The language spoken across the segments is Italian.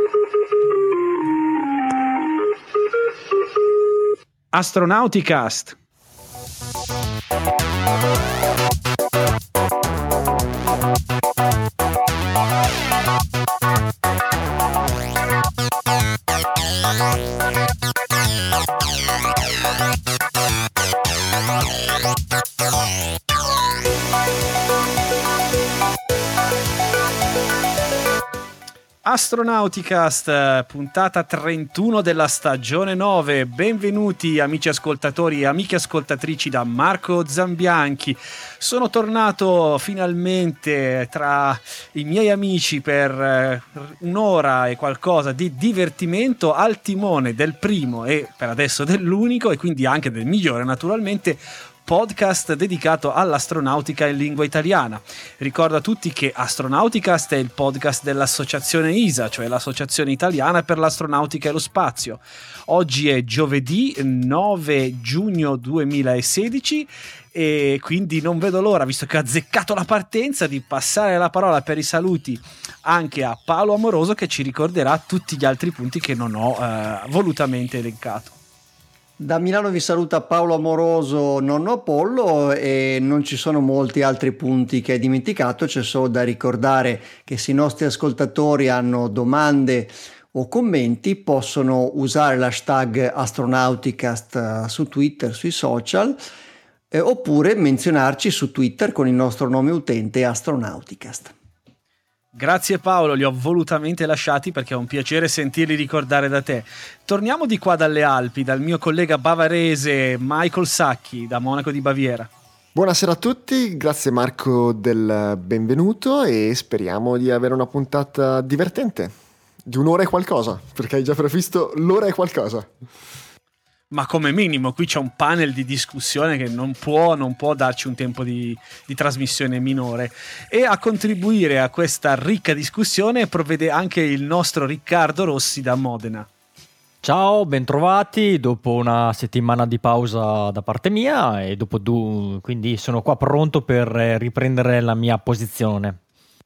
Astronauticast. Astronauticast, puntata 31 della stagione 9. Benvenuti amici ascoltatori e amiche ascoltatrici da Marco Zambianchi. Sono tornato finalmente tra i miei amici per un'ora e qualcosa di divertimento al timone del primo e per adesso dell'unico e quindi anche del migliore naturalmente podcast dedicato all'astronautica in lingua italiana. Ricordo a tutti che Astronauticast è il podcast dell'associazione ISA, cioè l'Associazione Italiana per l'Astronautica e lo Spazio. Oggi è giovedì 9 giugno 2016 e quindi non vedo l'ora, visto che ho azzeccato la partenza, di passare la parola per i saluti anche a Paolo Amoroso, che ci ricorderà tutti gli altri punti che non ho volutamente elencato. Da Milano vi saluta Paolo Amoroso, nonno Apollo, e non ci sono molti altri punti che hai dimenticato. C'è solo da ricordare che se i nostri ascoltatori hanno domande o commenti possono usare l'hashtag Astronauticast su Twitter, sui social, oppure menzionarci su Twitter con il nostro nome utente Astronauticast. Grazie Paolo, li ho volutamente lasciati perché è un piacere sentirli ricordare da te. Torniamo di qua dalle Alpi, dal mio collega bavarese Michael Sacchi, da Monaco di Baviera. Buonasera a tutti, grazie Marco del benvenuto e speriamo di avere una puntata divertente, di un'ora e qualcosa, perché hai già previsto l'ora e qualcosa. Ma come minimo qui c'è un panel di discussione che non può darci un tempo di trasmissione minore, e a contribuire a questa ricca discussione provvede anche il nostro Riccardo Rossi da Modena. Ciao, bentrovati dopo una settimana di pausa da parte mia e quindi sono qua pronto per riprendere la mia posizione.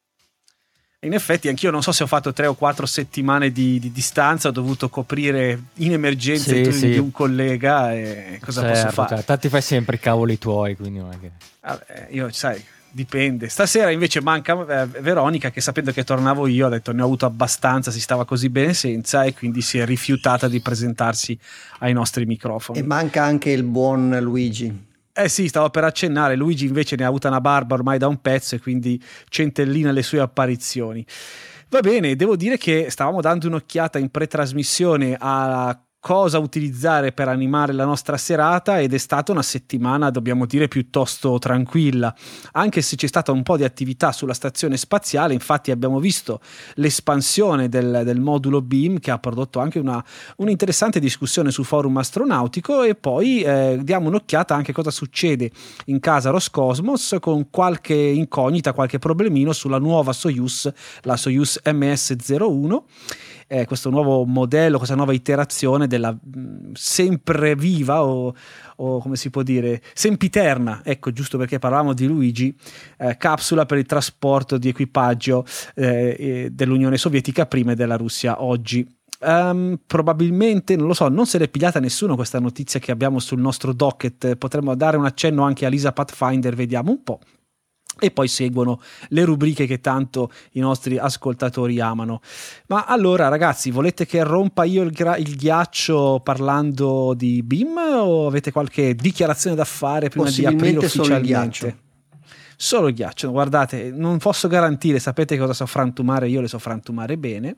In effetti anch'io non so se ho fatto 3 o 4 settimane di distanza, ho dovuto coprire in emergenza i turni di un collega e cosa posso fare? Cioè, tanti fai sempre i cavoli tuoi, quindi non è che... Vabbè, io sai, dipende. Stasera invece manca Veronica, che sapendo che tornavo io ha detto ne ho avuto abbastanza, si stava così bene senza, e quindi si è rifiutata di presentarsi ai nostri microfoni. E manca anche il buon Luigi. Sì, stavo per accennare, Luigi invece ne ha avuta una barba ormai da un pezzo e quindi centellina le sue apparizioni. Va bene, devo dire che stavamo dando un'occhiata in pretrasmissione a cosa utilizzare per animare la nostra serata ed è stata una settimana, dobbiamo dire, piuttosto tranquilla, anche se c'è stata un po' di attività sulla stazione spaziale. Infatti abbiamo visto l'espansione del modulo Beam, che ha prodotto anche un'interessante discussione su forum astronautico, e poi diamo un'occhiata anche a cosa succede in casa Roscosmos, con qualche incognita, qualche problemino sulla nuova Soyuz, la Soyuz MS-01, questo nuovo modello, questa nuova iterazione della sempre viva o come si può dire, sempiterna, ecco, giusto perché parlavamo di Luigi, capsula per il trasporto di equipaggio dell'Unione Sovietica prima e della Russia oggi. Probabilmente, non lo so, non se l'è pigliata nessuno questa notizia che abbiamo sul nostro docket. Potremmo dare un accenno anche a Lisa Pathfinder, vediamo un po'. E poi seguono le rubriche che tanto i nostri ascoltatori amano. Ma allora ragazzi, volete che rompa io il ghiaccio parlando di Beam, o avete qualche dichiarazione da fare prima di aprire ufficialmente? Solo il ghiaccio. Guardate, non posso garantire, sapete cosa so frantumare, io le so frantumare bene.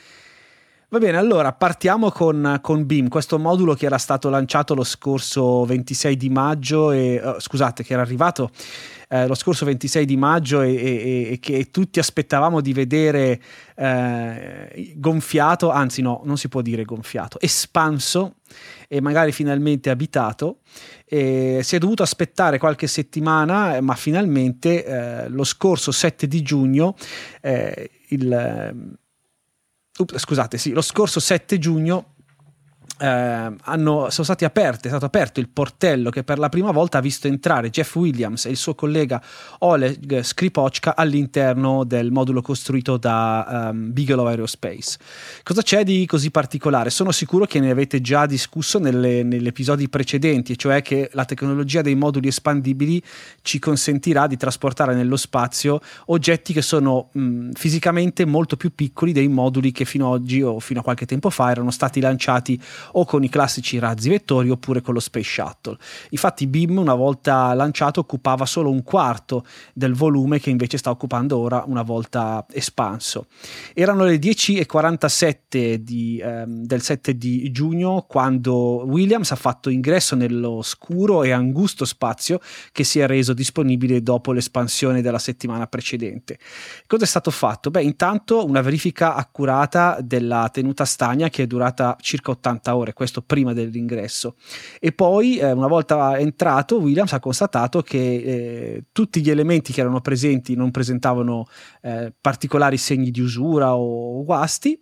Va bene, allora partiamo con Beam, questo modulo che era stato lanciato lo scorso 26 di maggio che era arrivato lo scorso 26 di maggio e che tutti aspettavamo di vedere gonfiato, anzi no, non si può dire gonfiato, espanso e magari finalmente abitato. Si è dovuto aspettare qualche settimana, ma finalmente lo scorso 7 di giugno lo scorso 7 giugno sono stati è stato aperto il portello che per la prima volta ha visto entrare Jeff Williams e il suo collega Oleg Skripochka all'interno del modulo costruito da Bigelow Aerospace. Cosa c'è di così particolare? Sono sicuro che ne avete già discusso negli episodi precedenti, cioè che la tecnologia dei moduli espandibili ci consentirà di trasportare nello spazio oggetti che sono fisicamente molto più piccoli dei moduli che fino ad oggi o fino a qualche tempo fa erano stati lanciati o con i classici razzi vettori oppure con lo Space Shuttle. Infatti BIM, una volta lanciato, occupava solo un quarto del volume che invece sta occupando ora una volta espanso. Erano le 10:47 del 7 di giugno quando Williams ha fatto ingresso nello scuro e angusto spazio che si è reso disponibile dopo l'espansione della settimana precedente. Cosa è stato fatto? Intanto una verifica accurata della tenuta stagna che è durata circa 80 ore, questo prima dell'ingresso, e poi una volta entrato Williams ha constatato che tutti gli elementi che erano presenti non presentavano particolari segni di usura o guasti,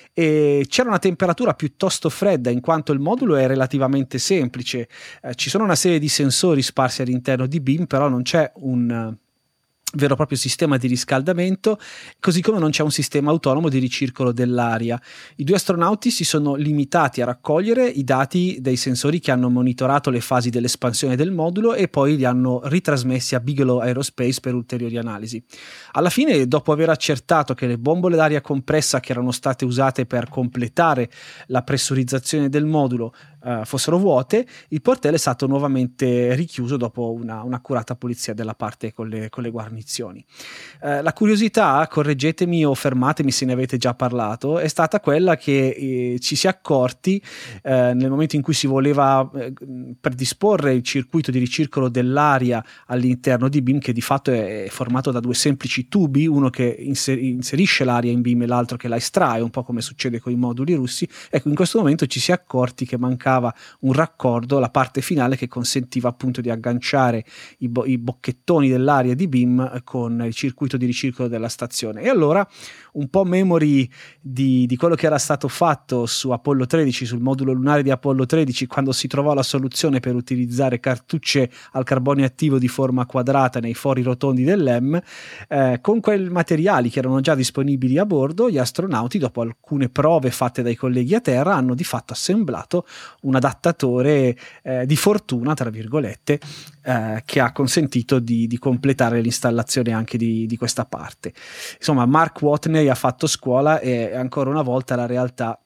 e c'era una temperatura piuttosto fredda in quanto il modulo è relativamente semplice. Ci sono una serie di sensori sparsi all'interno di BIM, però non c'è un vero e proprio sistema di riscaldamento, così come non c'è un sistema autonomo di ricircolo dell'aria. I due astronauti si sono limitati a raccogliere i dati dei sensori che hanno monitorato le fasi dell'espansione del modulo e poi li hanno ritrasmessi a Bigelow Aerospace per ulteriori analisi. Alla fine, dopo aver accertato che le bombole d'aria compressa che erano state usate per completare la pressurizzazione del modulo fossero vuote, il portello è stato nuovamente richiuso dopo un'accurata pulizia della parte con le guarnizioni. La curiosità, correggetemi o fermatemi se ne avete già parlato, è stata quella che ci si è accorti nel momento in cui si voleva predisporre il circuito di ricircolo dell'aria all'interno di BIM, che di fatto è formato da due semplici tubi, uno che inserisce l'aria in BIM e l'altro che la estrae, un po' come succede con i moduli russi. Ecco, in questo momento ci si è accorti che mancava un raccordo, la parte finale che consentiva appunto di agganciare i bocchettoni dell'aria di BIM con il circuito di ricircolo della stazione. E allora, un po' memory di quello che era stato fatto su Apollo 13, sul modulo lunare di Apollo 13, quando si trovò la soluzione per utilizzare cartucce al carbonio attivo di forma quadrata nei fori rotondi dell'EM, con quei materiali che erano già disponibili a bordo, gli astronauti, dopo alcune prove fatte dai colleghi a terra, hanno di fatto assemblato un adattatore di fortuna, tra virgolette, che ha consentito di completare l'installazione anche di questa parte. Insomma, Mark Watney ha fatto scuola e ancora una volta la realtà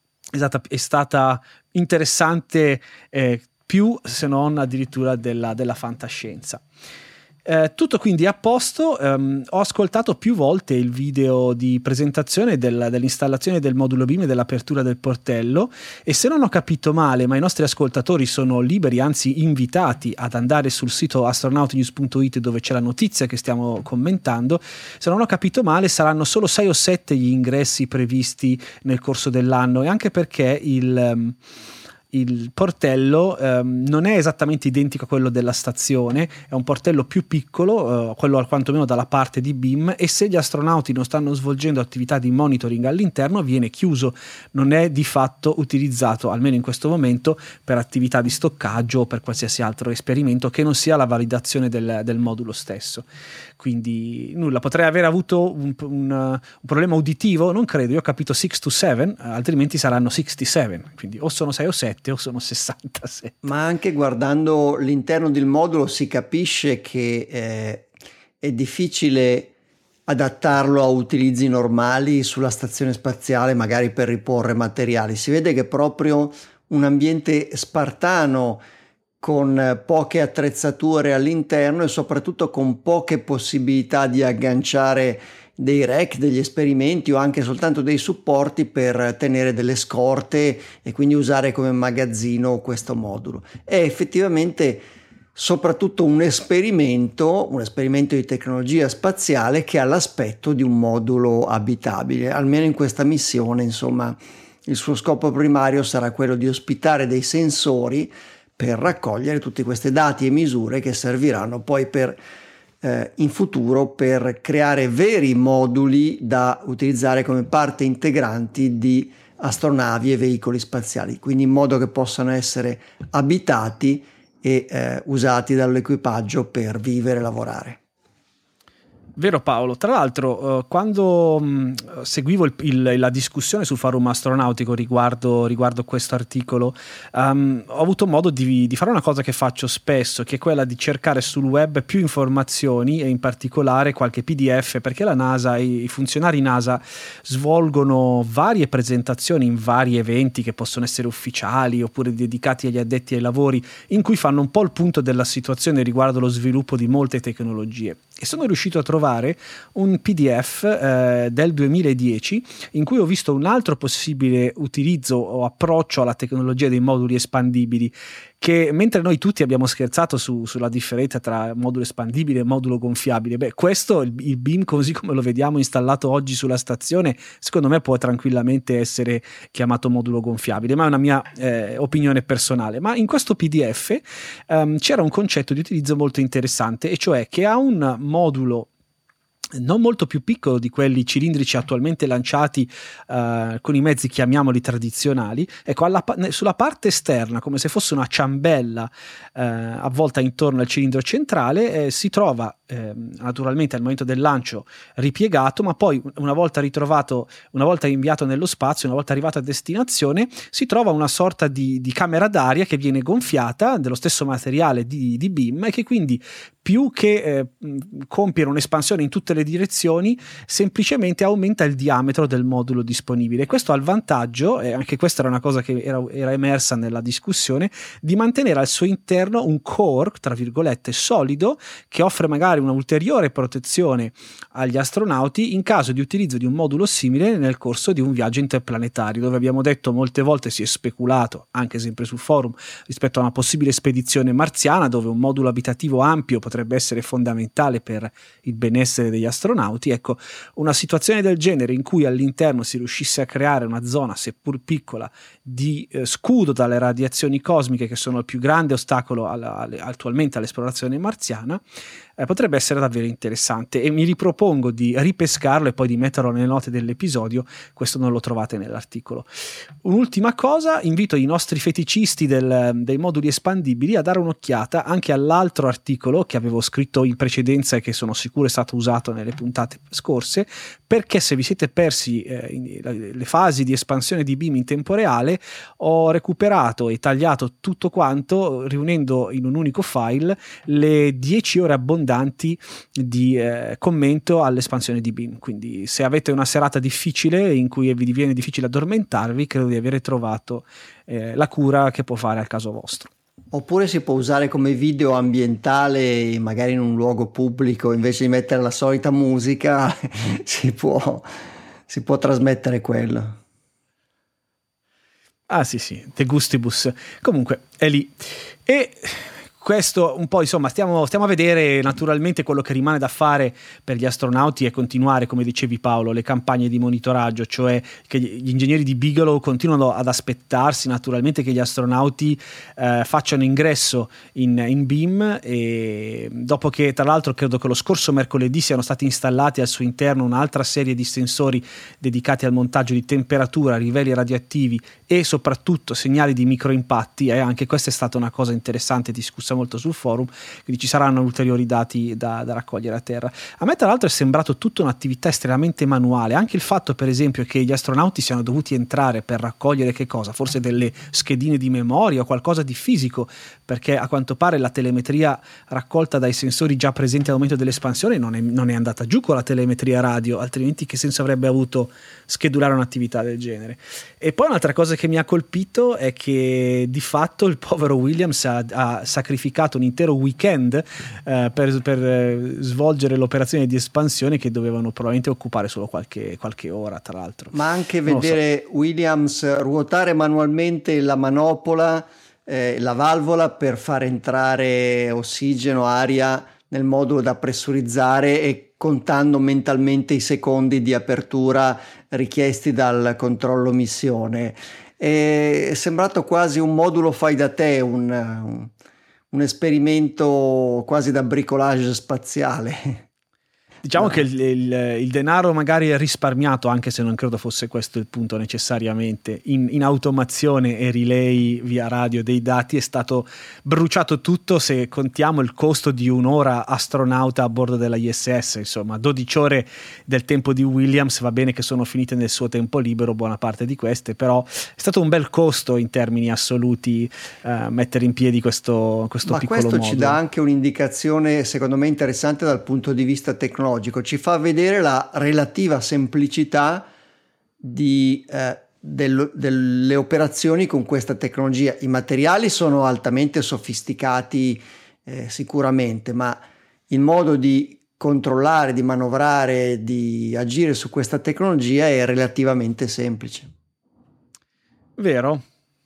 è stata interessante, più se non addirittura della fantascienza. Tutto quindi a posto. Ho ascoltato più volte il video di presentazione dell'installazione del modulo BIM e dell'apertura del portello, e se non ho capito male, ma i nostri ascoltatori sono liberi, anzi invitati ad andare sul sito astronautinews.it dove c'è la notizia che stiamo commentando, se non ho capito male saranno solo 6 o 7 gli ingressi previsti nel corso dell'anno, e anche perché il portello non è esattamente identico a quello della stazione, è un portello più piccolo, quello quantomeno dalla parte di BIM, e se gli astronauti non stanno svolgendo attività di monitoring all'interno viene chiuso, non è di fatto utilizzato, almeno in questo momento, per attività di stoccaggio o per qualsiasi altro esperimento che non sia la validazione del modulo stesso. Quindi nulla, potrei aver avuto un problema uditivo, non credo, io ho capito 6 to 7, altrimenti saranno 67, quindi o sono 6 o 7 o sono 67. Ma anche guardando l'interno del modulo si capisce che è difficile adattarlo a utilizzi normali sulla stazione spaziale, magari per riporre materiali. Si vede che è proprio un ambiente spartano, con poche attrezzature all'interno e soprattutto con poche possibilità di agganciare dei rack, degli esperimenti o anche soltanto dei supporti per tenere delle scorte e quindi usare come magazzino questo modulo. È effettivamente soprattutto un esperimento di tecnologia spaziale che ha l'aspetto di un modulo abitabile. Almeno in questa missione, insomma, il suo scopo primario sarà quello di ospitare dei sensori per raccogliere tutti questi dati e misure che serviranno poi in futuro per creare veri moduli da utilizzare come parte integranti di astronavi e veicoli spaziali, quindi in modo che possano essere abitati e usati dall'equipaggio per vivere e lavorare. Vero Paolo, tra l'altro quando seguivo la discussione sul forum astronautico riguardo questo articolo, ho avuto modo di fare una cosa che faccio spesso, che è quella di cercare sul web più informazioni e in particolare qualche PDF, perché la NASA e i funzionari NASA svolgono varie presentazioni in vari eventi che possono essere ufficiali oppure dedicati agli addetti ai lavori, in cui fanno un po' il punto della situazione riguardo lo sviluppo di molte tecnologie. E sono riuscito a trovare un PDF del 2010 in cui ho visto un altro possibile utilizzo o approccio alla tecnologia dei moduli espandibili, che mentre noi tutti abbiamo scherzato sulla differenza tra modulo espandibile e modulo gonfiabile, questo, il beam così come lo vediamo installato oggi sulla stazione, secondo me può tranquillamente essere chiamato modulo gonfiabile, ma è una mia opinione personale. Ma in questo PDF c'era un concetto di utilizzo molto interessante, e cioè che ha un modulo non molto più piccolo di quelli cilindrici attualmente lanciati con i mezzi, chiamiamoli tradizionali. Ecco, sulla parte esterna, come se fosse una ciambella avvolta intorno al cilindro centrale, si trova naturalmente al momento del lancio ripiegato, ma poi una volta ritrovato, una volta inviato nello spazio, una volta arrivato a destinazione, si trova una sorta di camera d'aria che viene gonfiata dello stesso materiale di beam, e che quindi più che compiere un'espansione in tutte le direzioni, semplicemente aumenta il diametro del modulo disponibile. Questo ha il vantaggio, e anche questa era una cosa che era emersa nella discussione, di mantenere al suo interno un core, tra virgolette, solido, che offre magari una ulteriore protezione agli astronauti in caso di utilizzo di un modulo simile nel corso di un viaggio interplanetario, dove abbiamo detto molte volte, si è speculato, anche sempre sul forum, rispetto a una possibile spedizione marziana, dove un modulo abitativo ampio potrebbe essere fondamentale per il benessere degli astronauti. Ecco, una situazione del genere in cui all'interno si riuscisse a creare una zona, seppur piccola, di scudo dalle radiazioni cosmiche, che sono il più grande ostacolo attualmente all'esplorazione marziana, potrebbe essere davvero interessante, e mi ripropongo di ripescarlo e poi di metterlo nelle note dell'episodio. Questo non lo trovate nell'articolo. Un'ultima cosa: invito i nostri feticisti dei moduli espandibili a dare un'occhiata anche all'altro articolo che avevo scritto in precedenza e che sono sicuro è stato usato nelle puntate scorse, perché se vi siete persi le fasi di espansione di beam in tempo reale, ho recuperato e tagliato tutto quanto, riunendo in un unico file le 10 ore abbondanti di commento all'espansione di beam. Quindi se avete una serata difficile in cui vi diviene difficile addormentarvi, credo di avere trovato la cura che può fare al caso vostro. Oppure si può usare come video ambientale, magari in un luogo pubblico, invece di mettere la solita musica si può trasmettere quello. Ah sì, de gustibus. Comunque è lì. E questo un po', insomma, stiamo a vedere naturalmente quello che rimane da fare per gli astronauti e continuare, come dicevi Paolo, le campagne di monitoraggio, cioè che gli ingegneri di Bigelow continuano ad aspettarsi naturalmente che gli astronauti facciano ingresso in beam, e dopo che, tra l'altro, credo che lo scorso mercoledì siano stati installati al suo interno un'altra serie di sensori dedicati al montaggio di temperatura, livelli radioattivi e soprattutto segnali di microimpatti, anche questa è stata una cosa interessante discussa molto sul forum, quindi ci saranno ulteriori dati da raccogliere a terra. A me tra l'altro è sembrato tutta un'attività estremamente manuale, anche il fatto per esempio che gli astronauti siano dovuti entrare per raccogliere che cosa? Forse delle schedine di memoria o qualcosa di fisico, perché a quanto pare la telemetria raccolta dai sensori già presenti al momento dell'espansione non è andata giù con la telemetria radio, altrimenti che senso avrebbe avuto schedulare un'attività del genere? E poi un'altra cosa che mi ha colpito è che di fatto il povero Williams ha sacrificato un intero weekend per svolgere l'operazione di espansione, che dovevano probabilmente occupare solo qualche ora, tra l'altro. Ma anche vedere Williams ruotare manualmente la manopola, la valvola per far entrare ossigeno, aria nel modulo da pressurizzare, e contando mentalmente i secondi di apertura richiesti dal controllo missione. È sembrato quasi un modulo fai da te, un esperimento quasi da bricolage spaziale. Diciamo che il denaro magari è risparmiato, anche se non credo fosse questo il punto necessariamente, in automazione e relay via radio dei dati, è stato bruciato tutto se contiamo il costo di un'ora astronauta a bordo della ISS, insomma 12 ore del tempo di Williams, va bene che sono finite nel suo tempo libero buona parte di queste, però è stato un bel costo in termini assoluti mettere in piedi questo piccolo questo modulo. ci dà anche un'indicazione secondo me interessante dal punto di vista tecnologico, ci fa vedere la relativa semplicità delle operazioni con questa tecnologia. I materiali sono altamente sofisticati sicuramente, ma il modo di controllare, di manovrare, di agire su questa tecnologia è relativamente semplice. Vero?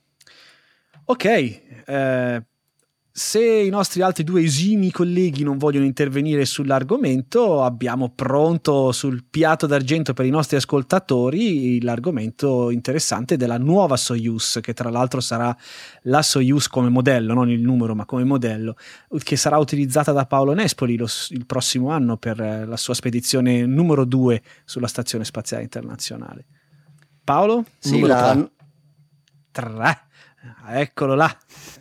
Ok, se i nostri altri due esimi colleghi non vogliono intervenire sull'argomento, abbiamo pronto sul piatto d'argento per i nostri ascoltatori l'argomento interessante della nuova Soyuz, che tra l'altro sarà la Soyuz come modello, non il numero ma come modello, che sarà utilizzata da Paolo Nespoli il prossimo anno per la sua spedizione numero 2 sulla Stazione Spaziale Internazionale. Paolo? Sì, numero 3. Eccolo là.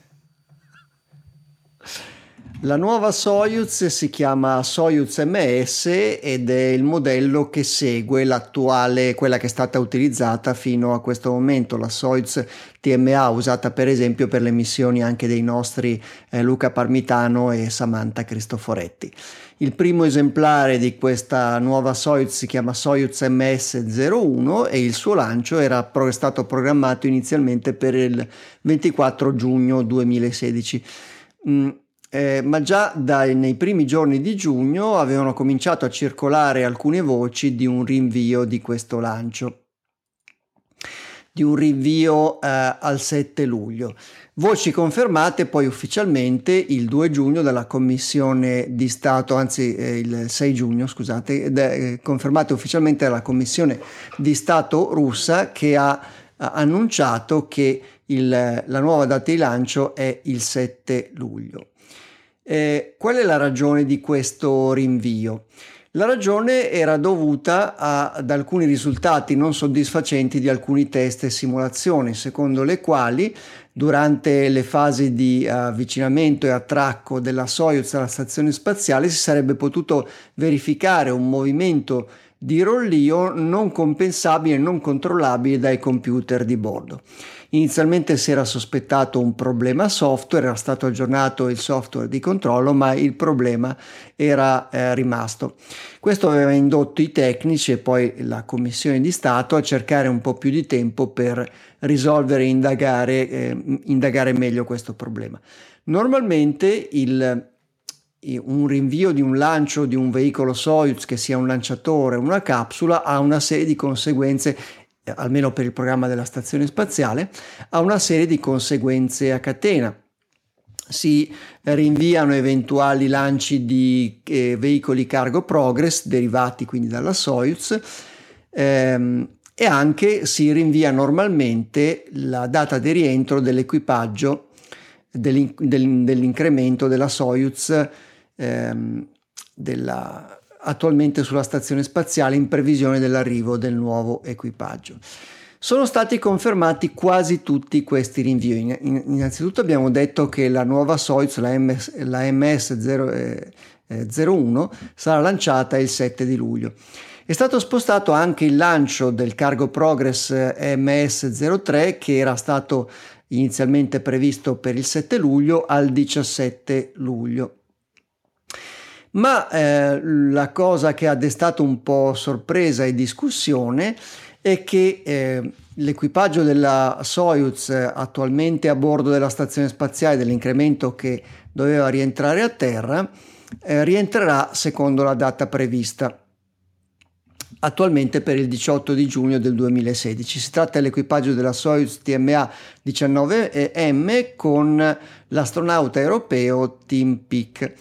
La nuova Soyuz si chiama Soyuz MS ed è il modello che segue l'attuale, quella che è stata utilizzata fino a questo momento, la Soyuz TMA, usata per esempio per le missioni anche dei nostri Luca Parmitano e Samantha Cristoforetti. Il primo esemplare di questa nuova Soyuz si chiama Soyuz MS-01 e il suo lancio era stato programmato inizialmente per il 24 giugno 2016. Ma già nei primi giorni di giugno avevano cominciato a circolare alcune voci di un rinvio di questo lancio, di un rinvio al 7 luglio. Voci confermate poi ufficialmente il 2 giugno dalla Commissione di Stato, anzi il 6 giugno, scusate, confermate ufficialmente dalla Commissione di Stato russa, che ha annunciato che la nuova data di lancio è il 7 luglio. Qual è la ragione di questo rinvio? La ragione era dovuta ad alcuni risultati non soddisfacenti di alcuni test e simulazioni, secondo le quali durante le fasi di avvicinamento e attracco della Soyuz alla stazione spaziale si sarebbe potuto verificare un movimento di rollio non compensabile e non controllabile dai computer di bordo. Inizialmente si era sospettato un problema software, era stato aggiornato il software di controllo, ma il problema era rimasto. Questo aveva indotto i tecnici e poi la Commissione di Stato a cercare un po' più di tempo per risolvere e indagare meglio questo problema. Normalmente un rinvio di un lancio di un veicolo Soyuz, che sia un lanciatore o una capsula, ha una serie di conseguenze, almeno per il programma della stazione spaziale, ha una serie di conseguenze a catena. Si rinviano eventuali lanci di veicoli Cargo Progress derivati quindi dalla Soyuz, e anche si rinvia normalmente la data di rientro dell'equipaggio dell'incremento della Soyuz attualmente sulla stazione spaziale, in previsione dell'arrivo del nuovo equipaggio. Sono stati confermati quasi tutti questi rinvii. Innanzitutto abbiamo detto che la nuova Soyuz, la MS-01, sarà lanciata il 7 di luglio. È stato spostato anche il lancio del Cargo Progress MS-03, che era stato inizialmente previsto per il 7 luglio al 17 luglio. Ma la cosa che ha destato un po' sorpresa e discussione è che l'equipaggio della Soyuz attualmente a bordo della stazione spaziale, dell'incremento che doveva rientrare a terra, rientrerà secondo la data prevista attualmente per il 18 di giugno del 2016. Si tratta dell'equipaggio della Soyuz TMA 19M con l'astronauta europeo Tim Peake.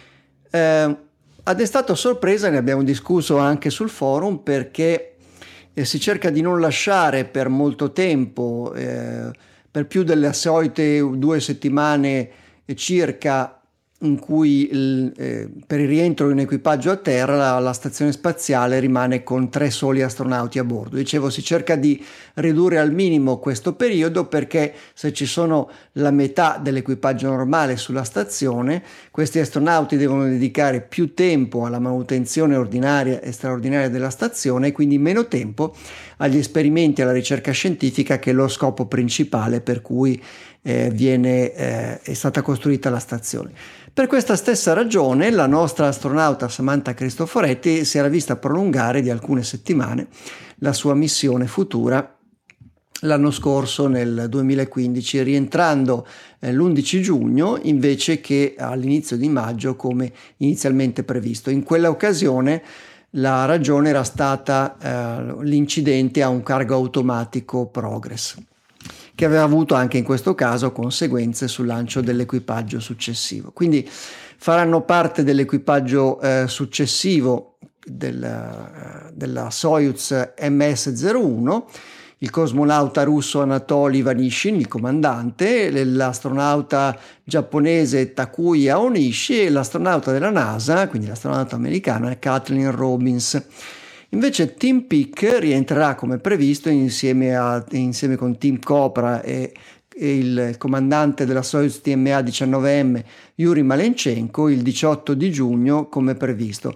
Ha destato sorpresa, ne abbiamo discusso anche sul forum, perché si cerca di non lasciare per molto tempo, per più delle solite 2 settimane circa, in cui per il rientro in equipaggio a terra la stazione spaziale rimane con 3 soli astronauti a bordo. Dicevo, si cerca di ridurre al minimo questo periodo, perché se ci sono la metà dell'equipaggio normale sulla stazione, questi astronauti devono dedicare più tempo alla manutenzione ordinaria e straordinaria della stazione e quindi meno tempo agli esperimenti e alla ricerca scientifica, che è lo scopo principale per cui è stata costruita la stazione. Per questa stessa ragione la nostra astronauta Samantha Cristoforetti si era vista prolungare di alcune settimane la sua missione futura l'anno scorso, nel 2015, rientrando l'11 giugno invece che all'inizio di maggio come inizialmente previsto. In quella occasione la ragione era stata l'incidente a un cargo automatico Progress, che aveva avuto anche in questo caso conseguenze sul lancio dell'equipaggio successivo. Quindi faranno parte dell'equipaggio successivo della Soyuz MS-01 il cosmonauta russo Anatoly Ivanishin, il comandante, l'astronauta giapponese Takuya Onishi e l'astronauta della NASA, quindi l'astronauta americana Kathleen Robbins. Invece Team Peak rientrerà come previsto insieme con Team Cobra e il comandante della Soyuz TMA-19M Yuri Malenchenko il 18 di giugno come previsto.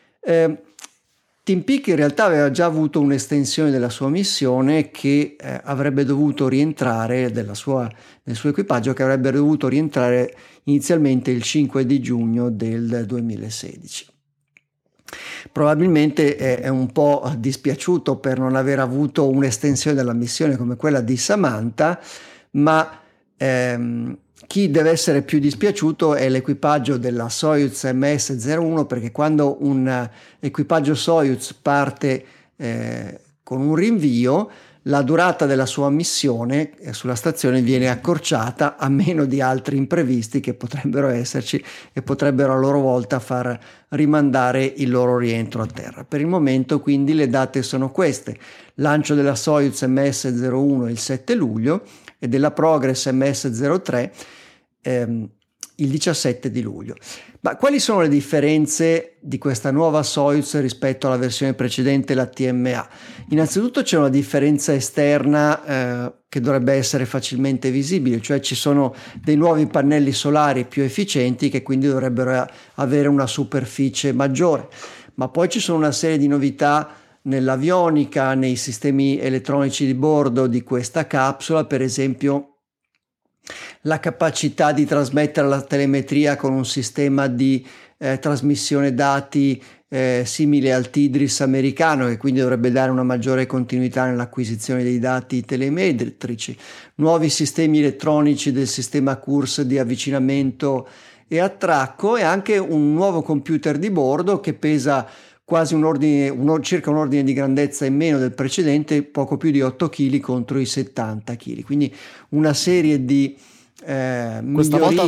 Team Peak in realtà aveva già avuto un'estensione della sua missione che avrebbe dovuto rientrare del suo equipaggio, che avrebbe dovuto rientrare inizialmente il 5 di giugno del 2016. Probabilmente è un po' dispiaciuto per non aver avuto un'estensione della missione come quella di Samantha, ma chi deve essere più dispiaciuto è l'equipaggio della Soyuz MS-01, perché quando un equipaggio Soyuz parte con un rinvio, la durata della sua missione sulla stazione viene accorciata, a meno di altri imprevisti che potrebbero esserci e potrebbero a loro volta far rimandare il loro rientro a terra. Per il momento quindi le date sono queste: lancio della Soyuz MS-01 il 7 luglio e della Progress MS-03 il 17 di luglio. Ma quali sono le differenze di questa nuova Soyuz rispetto alla versione precedente, la TMA? Innanzitutto c'è una differenza esterna che dovrebbe essere facilmente visibile, cioè ci sono dei nuovi pannelli solari più efficienti che quindi dovrebbero avere una superficie maggiore, ma poi ci sono una serie di novità nell'avionica, nei sistemi elettronici di bordo di questa capsula, per esempio la capacità di trasmettere la telemetria con un sistema di trasmissione dati simile al TDRS americano, che quindi dovrebbe dare una maggiore continuità nell'acquisizione dei dati telemetrici, nuovi sistemi elettronici del sistema CURS di avvicinamento e attracco, e anche un nuovo computer di bordo che pesa quasi circa un ordine di grandezza in meno del precedente, poco più di 8 kg contro i 70 kg. Quindi una serie di questa volta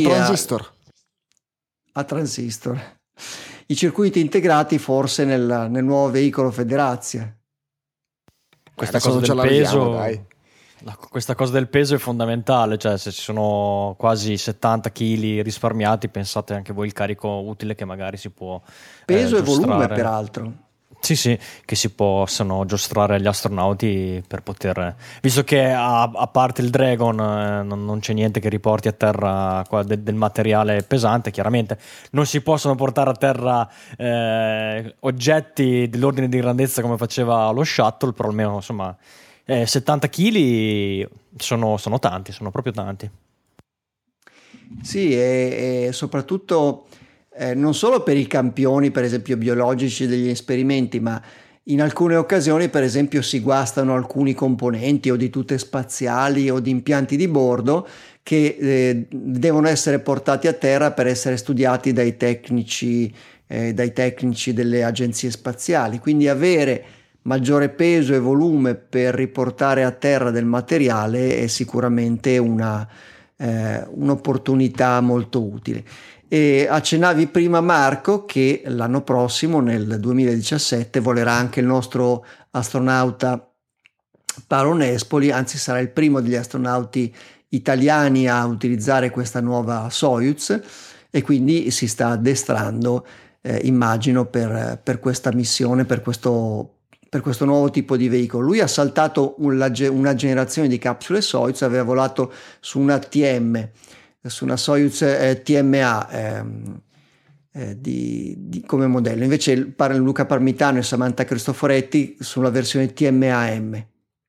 a transistor. I circuiti integrati forse nel nuovo veicolo Federazia. Questa cosa del peso, questa cosa del peso è fondamentale, cioè se ci sono quasi 70 kg risparmiati, pensate anche voi il carico utile che magari si può peso e giostrare. Volume peraltro. Sì, che si possono giostrare agli astronauti per poter, visto che a parte il Dragon non c'è niente che riporti a terra del materiale pesante. Chiaramente non si possono portare a terra oggetti dell'ordine di grandezza come faceva lo Shuttle, però almeno insomma 70 kg sono tanti, sono proprio tanti. Sì, e soprattutto non solo per i campioni, per esempio biologici degli esperimenti, ma in alcune occasioni per esempio si guastano alcuni componenti o di tute spaziali o di impianti di bordo che devono essere portati a terra per essere studiati dai tecnici delle agenzie spaziali. Quindi avere maggiore peso e volume per riportare a terra del materiale è sicuramente un'opportunità molto utile. E accennavi prima, Marco, che l'anno prossimo, nel 2017, volerà anche il nostro astronauta Paolo Nespoli, anzi sarà il primo degli astronauti italiani a utilizzare questa nuova Soyuz. e quindi si sta addestrando, immagino, per questa missione, per questo nuovo tipo di veicolo. Lui ha saltato una generazione di capsule Soyuz, aveva volato su una TM, su una Soyuz TMA come modello. Invece Luca Parmitano e Samantha Cristoforetti sulla versione TMAM.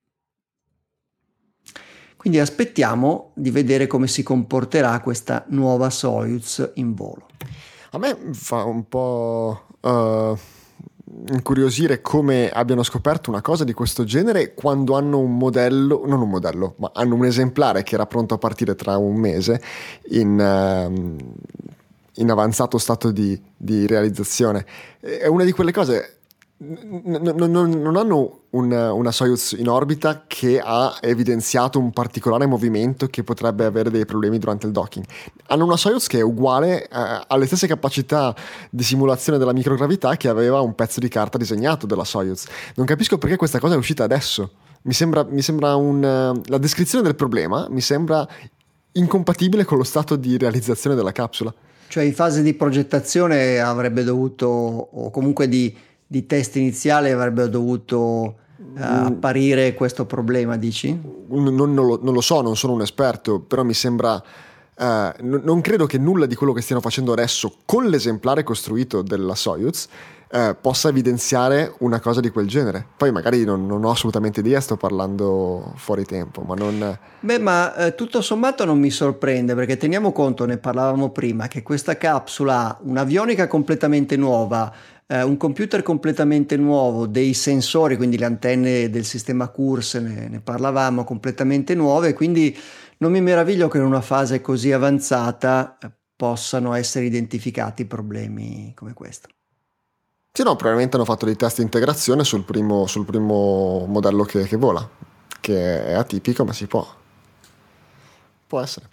Quindi aspettiamo di vedere come si comporterà questa nuova Soyuz in volo. A me fa un po' incuriosire come abbiano scoperto una cosa di questo genere quando hanno ma hanno un esemplare che era pronto a partire tra un mese in avanzato stato di realizzazione. È una di quelle cose. Non hanno una Soyuz in orbita che ha evidenziato un particolare movimento che potrebbe avere dei problemi durante il docking. Hanno una Soyuz che è uguale, alle stesse capacità di simulazione della microgravità che aveva un pezzo di carta disegnato della Soyuz. Non capisco perché questa cosa è uscita adesso. Mi sembra la descrizione del problema mi sembra incompatibile con lo stato di realizzazione della capsula. Cioè in fase di progettazione avrebbe dovuto, o comunque di test iniziale avrebbe dovuto apparire questo problema, dici? Non lo so, non sono un esperto, però mi sembra non credo che nulla di quello che stiano facendo adesso con l'esemplare costruito della Soyuz possa evidenziare una cosa di quel genere. Poi magari non ho assolutamente idea, sto parlando fuori tempo, ma non... tutto sommato non mi sorprende, perché teniamo conto, ne parlavamo prima, che questa capsula ha un'avionica completamente nuova, un computer completamente nuovo, dei sensori, quindi le antenne del sistema Kursk, ne parlavamo, completamente nuove, quindi non mi meraviglio che in una fase così avanzata possano essere identificati problemi come questo. Sì, no, probabilmente hanno fatto dei test di integrazione sul primo modello che vola, che è atipico, ma può essere.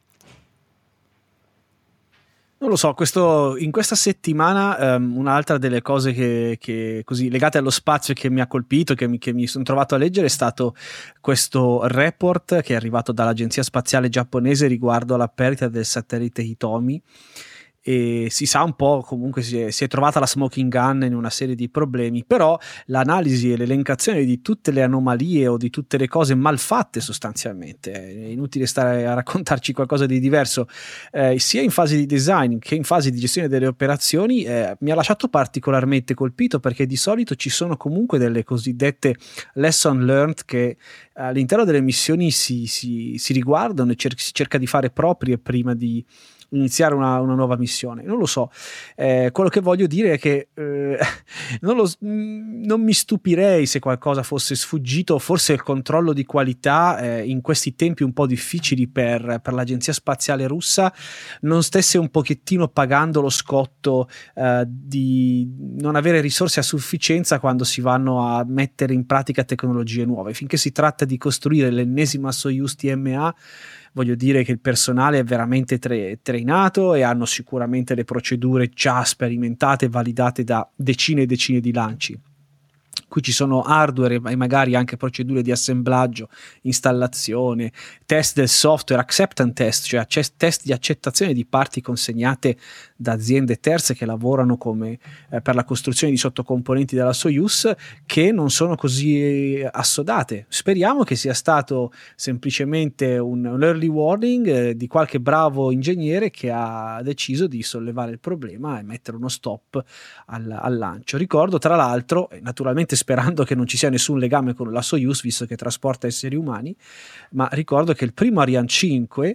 Non lo so, in questa settimana un'altra delle cose che così legate allo spazio che mi ha colpito, che mi sono trovato a leggere, è stato questo report che è arrivato dall'agenzia spaziale giapponese riguardo alla perdita del satellite Hitomi. E si sa un po', comunque si è trovata la smoking gun in una serie di problemi, però l'analisi e l'elencazione di tutte le anomalie o di tutte le cose mal fatte, sostanzialmente è inutile stare a raccontarci qualcosa di diverso, sia in fase di design che in fase di gestione delle operazioni, mi ha lasciato particolarmente colpito, perché di solito ci sono comunque delle cosiddette lesson learned che all'interno delle missioni si riguardano e si cerca di fare proprie prima di iniziare una nuova missione. Non lo so, quello che voglio dire è che non mi stupirei se qualcosa fosse sfuggito, forse il controllo di qualità in questi tempi un po' difficili per l'agenzia spaziale russa non stesse un pochettino pagando lo scotto di non avere risorse a sufficienza quando si vanno a mettere in pratica tecnologie nuove. Finché si tratta di costruire l'ennesima Soyuz TMA, voglio dire che il personale è veramente trainato e hanno sicuramente le procedure già sperimentate e validate da decine e decine di lanci. Qui ci sono hardware e magari anche procedure di assemblaggio, installazione, test del software, acceptance test, cioè test di accettazione di parti consegnate da aziende terze che lavorano come per la costruzione di sottocomponenti della Soyuz, che non sono così assodate. Speriamo che sia stato semplicemente un early warning di qualche bravo ingegnere che ha deciso di sollevare il problema e mettere uno stop al lancio. Ricordo tra l'altro, naturalmente sperando che non ci sia nessun legame con la Soyuz visto che trasporta esseri umani, ma ricordo che il primo Ariane 5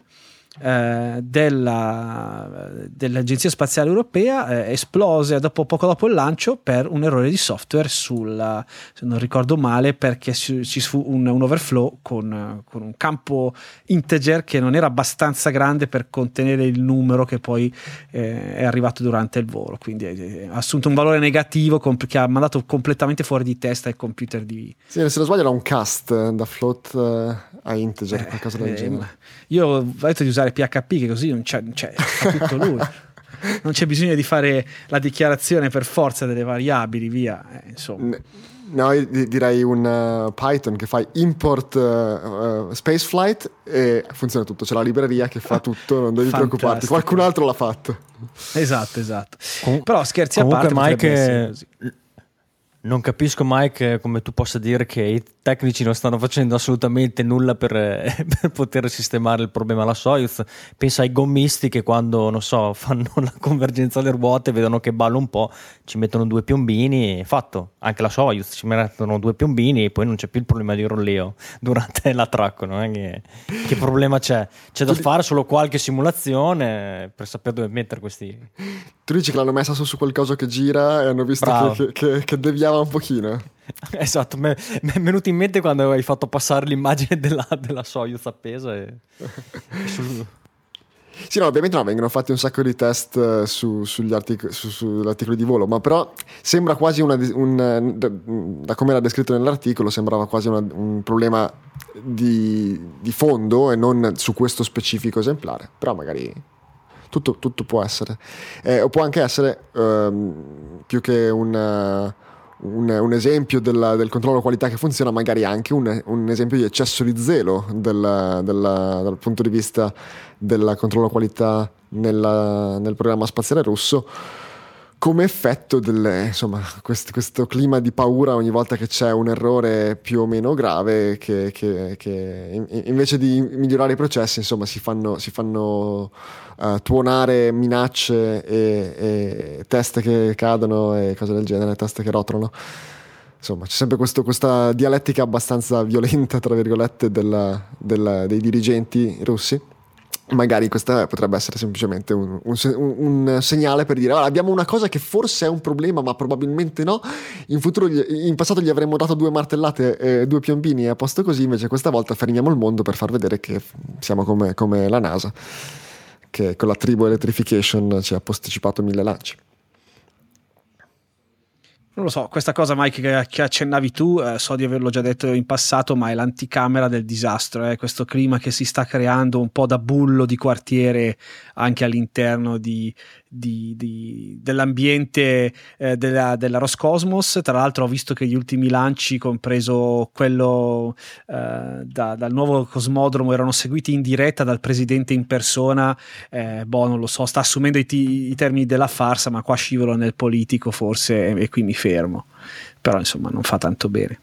dell'Agenzia Spaziale Europea esplose poco dopo il lancio per un errore di software se non ricordo male, perché ci fu un overflow con un campo integer che non era abbastanza grande per contenere il numero che poi è arrivato durante il volo, quindi ha assunto un valore negativo che ha mandato completamente fuori di testa il computer di... Sì, se non sbaglio era un cast da float a integer, qualcosa del genere. Io ho detto di usare PHP, che così non c'è fa tutto lui. non c'è bisogno di fare la dichiarazione per forza delle variabili, via, insomma. No, io direi un Python che fai import spaceflight e funziona tutto, c'è la libreria che fa tutto, non devi preoccuparti, qualcun altro l'ha fatto. Esatto. Però scherzi a parte, Mike, non capisco, Mike, come tu possa dire che i tecnici non stanno facendo assolutamente nulla per poter sistemare il problema alla Soyuz. Pensa ai gommisti che quando, non so, fanno la convergenza alle ruote, vedono che balla un po', ci mettono 2 piombini, fatto. Anche la Soyuz ci mettono 2 piombini e poi non c'è più il problema di rolleo durante l'attracco. Non è che problema c'è? C'è da fare solo qualche simulazione per sapere dove mettere questi. Tu dici che l'hanno messa su qualcosa che gira e hanno visto che deviava un pochino. Esatto, mi è venuto in mente quando hai fatto passare l'immagine della Soyuz appesa Sì, no, ovviamente vengono fatti un sacco di test sugli articoli di volo, ma però sembra quasi da come era descritto nell'articolo, sembrava quasi un problema di fondo e non su questo specifico esemplare, però magari tutto può essere, o può anche essere più che un esempio del controllo qualità che funziona, magari anche un esempio di eccesso di zelo dal punto di vista del controllo qualità nel programma spaziale russo, come effetto questo clima di paura ogni volta che c'è un errore più o meno grave, che invece di migliorare i processi, insomma, si fanno tuonare minacce e teste che cadono e cose del genere, teste che rotolano. Insomma, c'è sempre questa dialettica abbastanza violenta, tra virgolette, dei dirigenti russi. Magari questa potrebbe essere semplicemente un segnale per dire: allora, abbiamo una cosa che forse è un problema, ma probabilmente no. In passato gli avremmo dato 2 martellate e 2 piombini a posto così, invece questa volta fermiamo il mondo per far vedere che siamo come la NASA, che con la Tribo Electrification ci ha posticipato 1000 lanci. Non lo so, questa cosa, Mike, che accennavi tu, so di averlo già detto in passato, ma è l'anticamera del disastro, questo clima che si sta creando un po' da bullo di quartiere anche all'interno dell'ambiente della Roscosmos. Tra l'altro ho visto che gli ultimi lanci, compreso quello dal nuovo cosmodromo, erano seguiti in diretta dal presidente in persona. Non lo so, sta assumendo i termini della farsa, ma qua scivolo nel politico forse, e qui mi fermo, però insomma non fa tanto bene.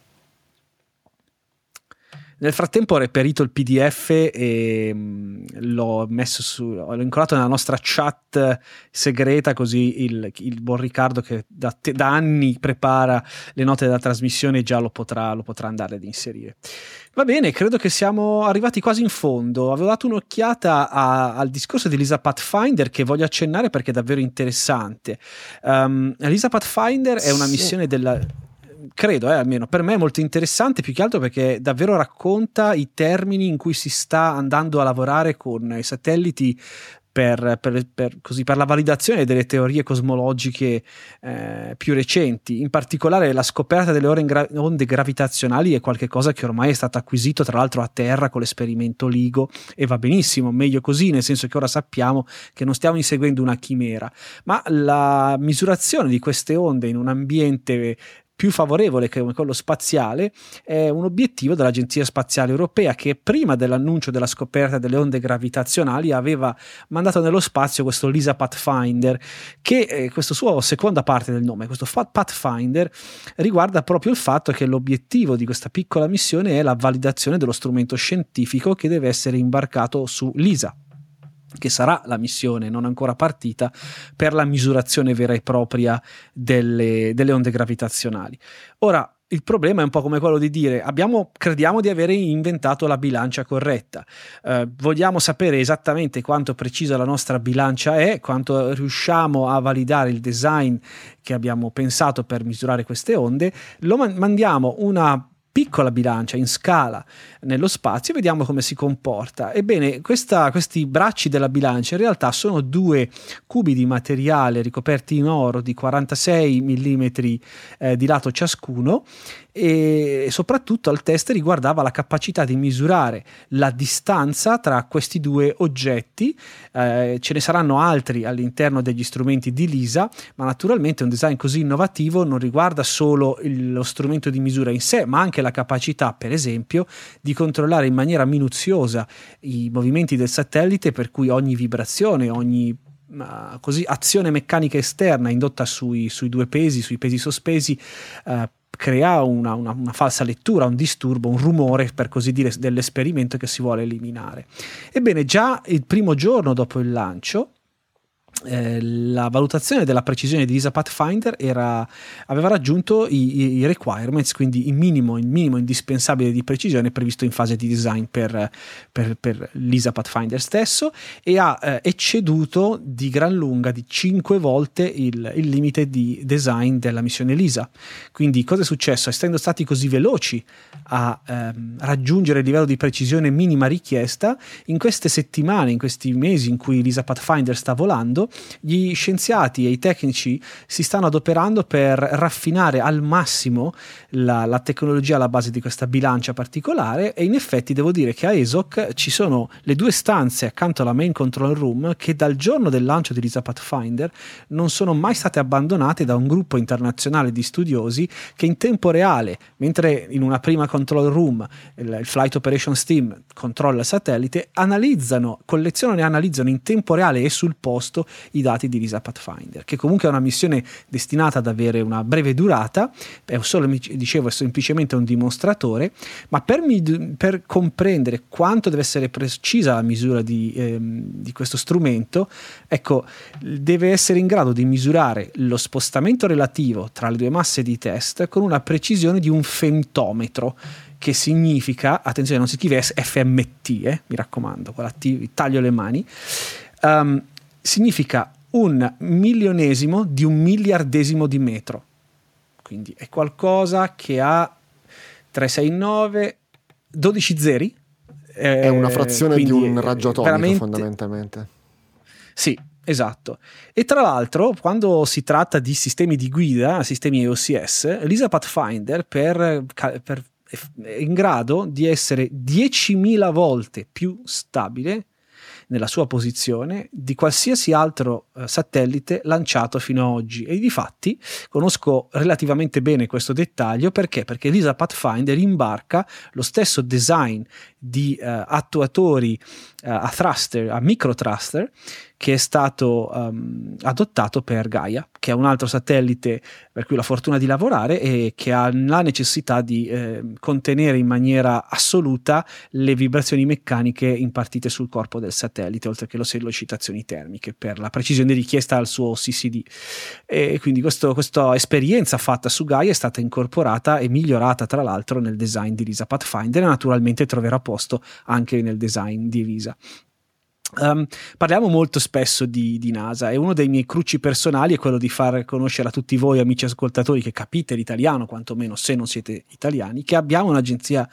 Nel frattempo ho reperito il PDF e l'ho incollato nella nostra chat segreta, così il buon Riccardo, che da anni prepara le note della trasmissione, già lo potrà andare ad inserire. Va bene, credo che siamo arrivati quasi in fondo. Avevo dato un'occhiata al discorso di Lisa Pathfinder, che voglio accennare perché è davvero interessante. Lisa Pathfinder è una missione credo, almeno per me è molto interessante, più che altro perché davvero racconta i termini in cui si sta andando a lavorare con i satelliti per la validazione delle teorie cosmologiche più recenti. In particolare la scoperta delle onde gravitazionali è qualcosa che ormai è stato acquisito, tra l'altro a terra, con l'esperimento LIGO, e va benissimo, meglio così, nel senso che ora sappiamo che non stiamo inseguendo una chimera, ma la misurazione di queste onde in un ambiente più favorevole che quello spaziale è un obiettivo dell'Agenzia Spaziale Europea, che prima dell'annuncio della scoperta delle onde gravitazionali aveva mandato nello spazio questo Lisa Pathfinder, che questo suo seconda parte del nome, questo Pathfinder, riguarda proprio il fatto che l'obiettivo di questa piccola missione è la validazione dello strumento scientifico che deve essere imbarcato su Lisa, che sarà la missione non ancora partita per la misurazione vera e propria delle onde gravitazionali. Ora, il problema è un po' come quello di dire: crediamo di avere inventato la bilancia corretta, vogliamo sapere esattamente quanto precisa la nostra bilancia è, quanto riusciamo a validare il design che abbiamo pensato per misurare queste onde, mandiamo una piccola bilancia in scala nello spazio e vediamo come si comporta. Ebbene, questi bracci della bilancia in realtà sono due cubi di materiale ricoperti in oro di 46 mm di lato ciascuno, e soprattutto al test riguardava la capacità di misurare la distanza tra questi due oggetti. Ce ne saranno altri all'interno degli strumenti di LISA, ma naturalmente un design così innovativo non riguarda solo lo strumento di misura in sé, ma anche la capacità, per esempio, di controllare in maniera minuziosa i movimenti del satellite, per cui ogni vibrazione, ogni azione meccanica esterna indotta sui due pesi, sui pesi sospesi, crea una falsa lettura, un disturbo, un rumore, per così dire, dell'esperimento che si vuole eliminare. Ebbene, già il primo giorno dopo il lancio, la valutazione della precisione di LISA Pathfinder aveva raggiunto i requirements, quindi il minimo indispensabile di precisione previsto in fase di design per LISA Pathfinder stesso, e ha ecceduto di gran lunga, di 5 volte il limite di design della missione LISA. Quindi cosa è successo? Essendo stati così veloci a raggiungere il livello di precisione minima richiesta, in queste settimane, in questi mesi in cui LISA Pathfinder sta volando, gli scienziati e i tecnici si stanno adoperando per raffinare al massimo la tecnologia alla base di questa bilancia particolare, e in effetti devo dire che a ESOC ci sono le due stanze accanto alla main control room che dal giorno del lancio di LISA Pathfinder non sono mai state abbandonate da un gruppo internazionale di studiosi che in tempo reale, mentre in una prima control room il Flight Operations Team controlla il satellite, collezionano e analizzano in tempo reale e sul posto i dati di LISA Pathfinder, che comunque è una missione destinata ad avere una breve durata, è semplicemente un dimostratore, ma per comprendere quanto deve essere precisa la misura di questo strumento, ecco, deve essere in grado di misurare lo spostamento relativo tra le due masse di test con una precisione di un femtometro, che significa, attenzione, non si scrive FMT, mi raccomando, con la T taglio le mani, significa un milionesimo di un miliardesimo di metro, quindi è qualcosa che ha 369 12 zeri, è una frazione di un raggio atomico fondamentalmente. Sì, esatto. E tra l'altro, quando si tratta di sistemi di guida, sistemi EOCS, LISA Pathfinder è in grado di essere 10.000 volte più stabile nella sua posizione di qualsiasi altro satellite lanciato fino ad oggi. E difatti conosco relativamente bene questo dettaglio perché LISA Pathfinder imbarca lo stesso design di attuatori a micro thruster che è stato adottato per Gaia, che è un altro satellite per cui ho la fortuna di lavorare e che ha la necessità di contenere in maniera assoluta le vibrazioni meccaniche impartite sul corpo del satellite, oltre che le sollecitazioni termiche, per la precisione richiesta al suo CCD. E quindi questa esperienza fatta su Gaia è stata incorporata e migliorata tra l'altro nel design di LISA Pathfinder, e naturalmente troverà posto anche nel design di ELISA. Parliamo molto spesso di NASA, e uno dei miei cruci personali è quello di far conoscere a tutti voi amici ascoltatori che capite l'italiano, quantomeno se non siete italiani, che abbiamo un'agenzia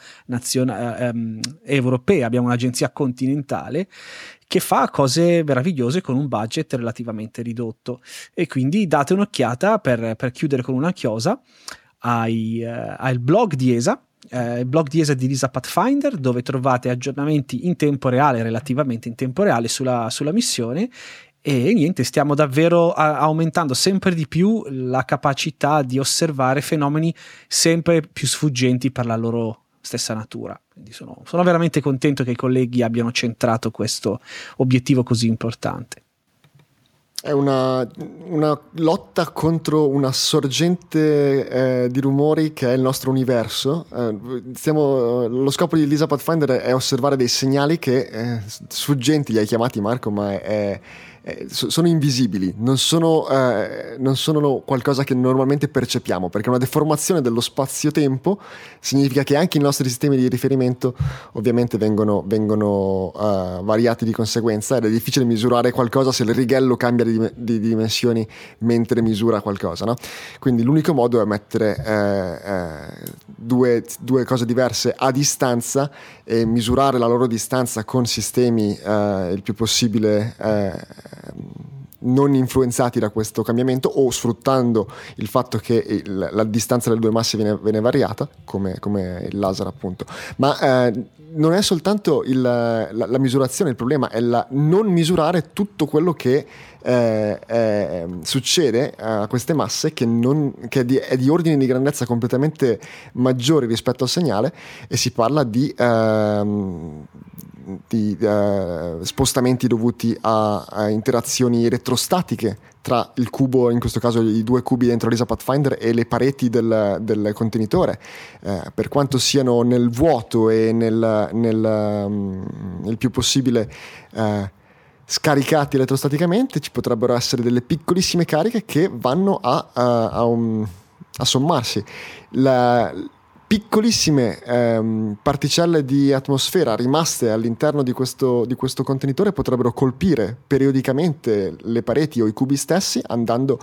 europea, abbiamo un'agenzia continentale che fa cose meravigliose con un budget relativamente ridotto, e quindi date un'occhiata per chiudere con una chiosa al blog di ESA. Il blog di ESA di LISA Pathfinder, dove trovate aggiornamenti in tempo reale, relativamente in tempo reale sulla missione, e niente, stiamo davvero aumentando sempre di più la capacità di osservare fenomeni sempre più sfuggenti per la loro stessa natura. Quindi sono veramente contento che i colleghi abbiano centrato questo obiettivo così importante. È una lotta contro una sorgente di rumori che è il nostro universo. Lo scopo di LISA Pathfinder è osservare dei segnali che sfuggenti, li hai chiamati Marco, ma è sono invisibili, non sono qualcosa che normalmente percepiamo, perché una deformazione dello spazio-tempo significa che anche i nostri sistemi di riferimento ovviamente vengono variati di conseguenza, ed è difficile misurare qualcosa se il righello cambia di dimensioni mentre misura qualcosa, no? Quindi l'unico modo è mettere due cose diverse a distanza e misurare la loro distanza con sistemi il più possibile non influenzati da questo cambiamento, o sfruttando il fatto che la distanza delle due masse viene variata, come il laser appunto. Ma non è soltanto la misurazione il problema, è la non misurare tutto quello che succede a queste masse, che è di ordini di grandezza completamente maggiori rispetto al segnale, e si parla di spostamenti dovuti a interazioni elettrostatiche tra il cubo, in questo caso i due cubi dentro l'ESA Pathfinder, e le pareti del contenitore, per quanto siano nel vuoto e nel più possibile scaricati elettrostaticamente, ci potrebbero essere delle piccolissime cariche che vanno a sommarsi. Piccolissime particelle di atmosfera rimaste all'interno di questo contenitore potrebbero colpire periodicamente le pareti o i cubi stessi, andando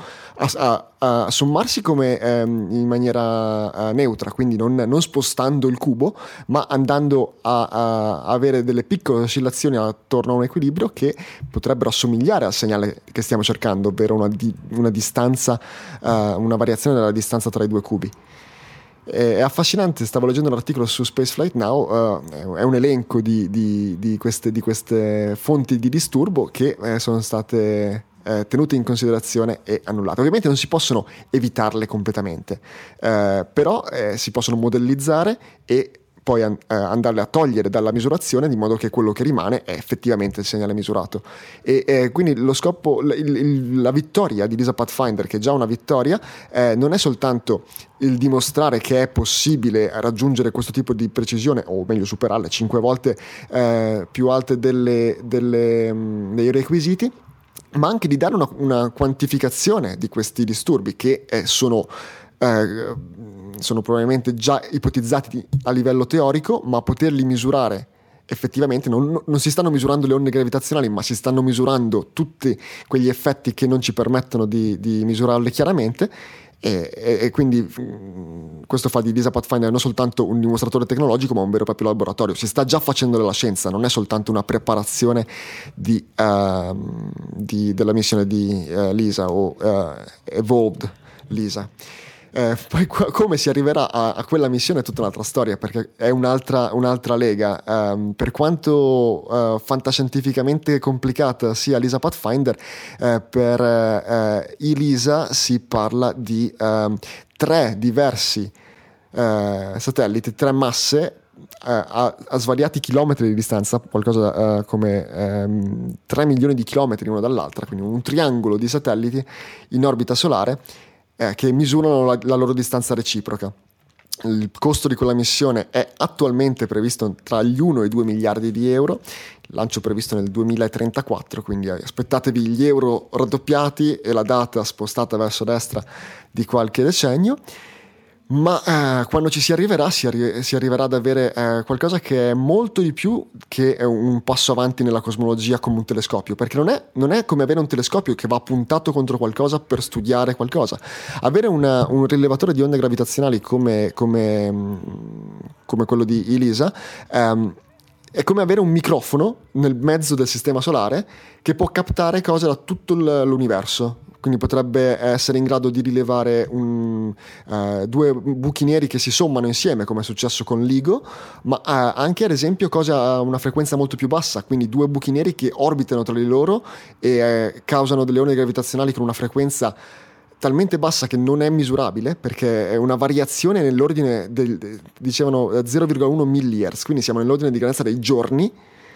a sommarsi come in maniera neutra, quindi non spostando il cubo, ma andando a avere delle piccole oscillazioni attorno a un equilibrio che potrebbero assomigliare al segnale che stiamo cercando, ovvero una distanza, una variazione della distanza tra i due cubi. È affascinante, stavo leggendo l'articolo su Spaceflight Now, è un elenco di queste fonti di disturbo che sono state tenute in considerazione e annullate. Ovviamente non si possono evitarle completamente, però si possono modellizzare e poi andarle a togliere dalla misurazione, di modo che quello che rimane è effettivamente il segnale misurato. E quindi lo scopo, la vittoria di LISA Pathfinder, che è già una vittoria, non è soltanto il dimostrare che è possibile raggiungere questo tipo di precisione, o meglio superarle 5 volte più alte dei requisiti, ma anche di dare una quantificazione di questi disturbi, che sono probabilmente già ipotizzati a livello teorico, ma poterli misurare effettivamente. Non si stanno misurando le onde gravitazionali, ma si stanno misurando tutti quegli effetti che non ci permettono di misurarle chiaramente, e quindi questo fa di LISA Pathfinder non soltanto un dimostratore tecnologico, ma un vero e proprio laboratorio. Si sta già facendo della scienza, non è soltanto una preparazione della missione di LISA o Evolved LISA. Poi come si arriverà a quella missione è tutta un'altra storia, perché è un'altra lega. Per quanto fantascientificamente complicata sia LISA Pathfinder, per ELISA si parla di 3 diversi satelliti, 3 masse a svariati chilometri di distanza, qualcosa come 3 milioni di chilometri l'una dall'altra, quindi un triangolo di satelliti in orbita solare che misurano la loro distanza reciproca. Il costo di quella missione è attualmente previsto tra gli 1 e i 2 miliardi di euro, il lancio previsto nel 2034, quindi aspettatevi gli euro raddoppiati e la data spostata verso destra di qualche decennio. Ma quando ci si arriverà, si arriverà ad avere qualcosa che è molto di più che un passo avanti nella cosmologia come un telescopio, perché non è come avere un telescopio che va puntato contro qualcosa per studiare qualcosa. Avere un rilevatore di onde gravitazionali come quello di ELISA è come avere un microfono nel mezzo del sistema solare che può captare cose da tutto l'universo. Quindi potrebbe essere in grado di rilevare 2 buchi neri che si sommano insieme, come è successo con LIGO, ma anche ad esempio cose a una frequenza molto più bassa, quindi 2 buchi neri che orbitano tra di loro e causano delle onde gravitazionali con una frequenza talmente bassa che non è misurabile, perché è una variazione nell'ordine dicevano 0,1 millihertz, quindi siamo nell'ordine di grandezza dei giorni.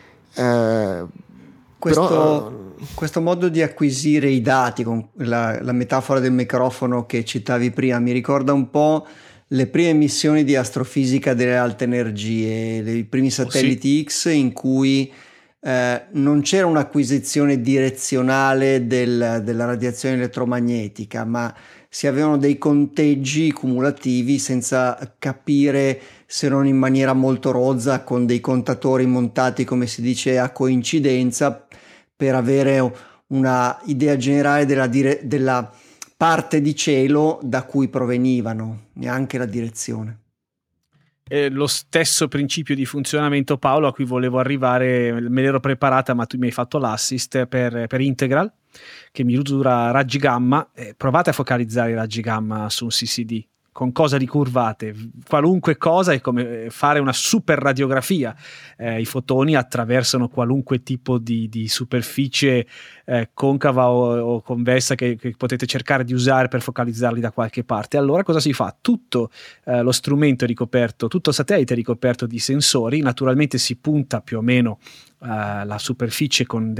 Questo modo di acquisire i dati, con la metafora del microfono che citavi prima, mi ricorda un po' le prime missioni di astrofisica delle alte energie, i primi satelliti X, in cui non c'era un'acquisizione direzionale della radiazione elettromagnetica, ma si avevano dei conteggi cumulativi senza capire, se non in maniera molto rozza, con dei contatori montati, come si dice, a coincidenza, per avere una idea generale della parte di cielo da cui provenivano, neanche la direzione. Lo stesso principio di funzionamento, Paolo, a cui volevo arrivare, me l'ero preparata, ma tu mi hai fatto l'assist per Integral, che misura raggi gamma. Provate a focalizzare i raggi gamma su un CCD. Con cosa ricurvate? Qualunque cosa è come fare una super radiografia. I fotoni attraversano qualunque tipo di superficie concava o convessa che potete cercare di usare per focalizzarli da qualche parte. Allora cosa si fa? Tutto lo strumento è ricoperto, tutto il satellite è ricoperto di sensori. Naturalmente si punta più o meno la superficie con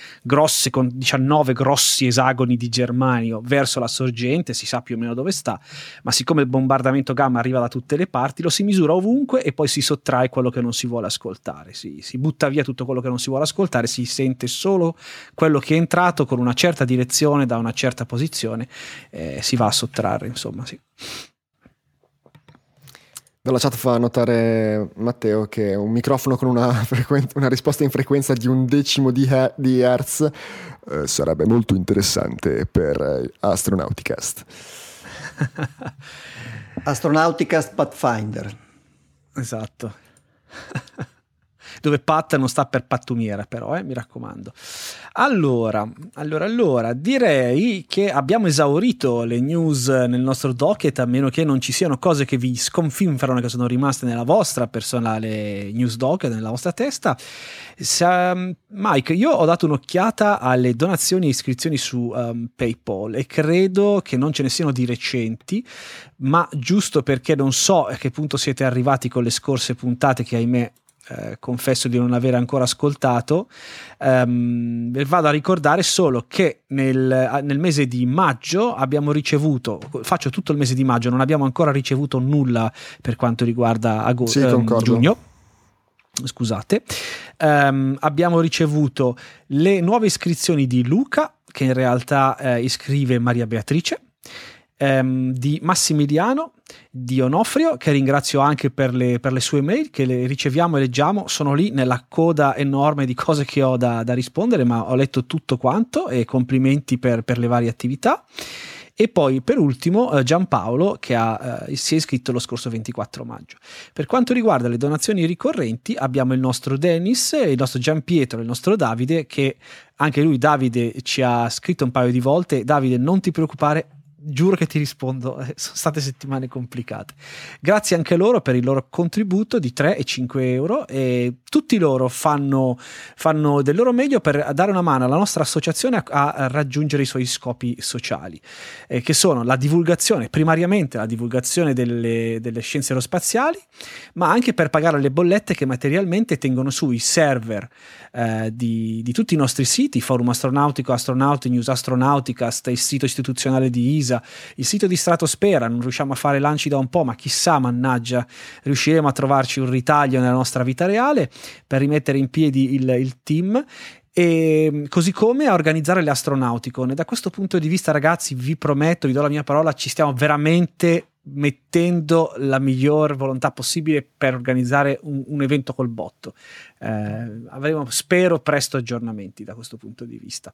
19 grossi esagoni di germanio verso la sorgente, si sa più o meno dove sta, ma siccome il bombardamento gamma arriva da tutte le parti, lo si misura ovunque e poi si sottrae quello che non si vuole ascoltare, si butta via tutto quello che non si vuole ascoltare, si sente solo quello che è entrato con una certa direzione da una certa posizione, si va a sottrarre, insomma, sì. Dalla chat fa notare Matteo che un microfono con una risposta in frequenza di 1/10 di Hertz sarebbe molto interessante per Astronauticast. Astronauticast Pathfinder. Esatto. Dove Pat non sta per pattumiera, però, mi raccomando. Allora, direi che abbiamo esaurito le news nel nostro docket, a meno che non ci siano cose che vi sconfinfrano, che sono rimaste nella vostra personale news docket, nella vostra testa. Mike, io ho dato un'occhiata alle donazioni e iscrizioni su PayPal e credo che non ce ne siano di recenti, ma giusto perché non so a che punto siete arrivati con le scorse puntate, che ahimè confesso di non aver ancora ascoltato, vado a ricordare solo che nel mese di maggio abbiamo ricevuto, faccio tutto il mese di maggio, non abbiamo ancora ricevuto nulla per quanto riguarda giugno, scusate. Abbiamo ricevuto le nuove iscrizioni di Luca, che in realtà iscrive Maria Beatrice, di Massimiliano, di Onofrio, che ringrazio anche per le sue mail, che le riceviamo e leggiamo. Sono lì nella coda enorme di cose che ho da rispondere, ma ho letto tutto quanto e complimenti per le varie attività. E poi per ultimo Giampaolo, che si è iscritto lo scorso 24 maggio. Per quanto riguarda le donazioni ricorrenti abbiamo il nostro Dennis, il nostro Giampietro e il nostro Davide, che anche lui, Davide, ci ha scritto un paio di volte. Davide, non ti preoccupare, giuro che ti rispondo, sono state settimane complicate. Grazie anche loro per il loro contributo di 3 e 5 euro, e tutti loro fanno del loro meglio per dare una mano alla nostra associazione a raggiungere i suoi scopi sociali, che sono la divulgazione, primariamente la divulgazione delle scienze aerospaziali, ma anche per pagare le bollette che materialmente tengono su i server di tutti i nostri siti: Forum Astronautico, Astronauti News, Astronauticast, il sito istituzionale di ISA, il sito di Stratosfera. Non riusciamo a fare lanci da un po', ma chissà, mannaggia, riusciremo a trovarci un ritaglio nella nostra vita reale per rimettere in piedi il team, e così come a organizzare le Astronauticon. E da questo punto di vista, ragazzi, vi prometto, vi do la mia parola, ci stiamo veramente mettendo la miglior volontà possibile per organizzare un evento col botto. Avremo, spero, presto aggiornamenti da questo punto di vista,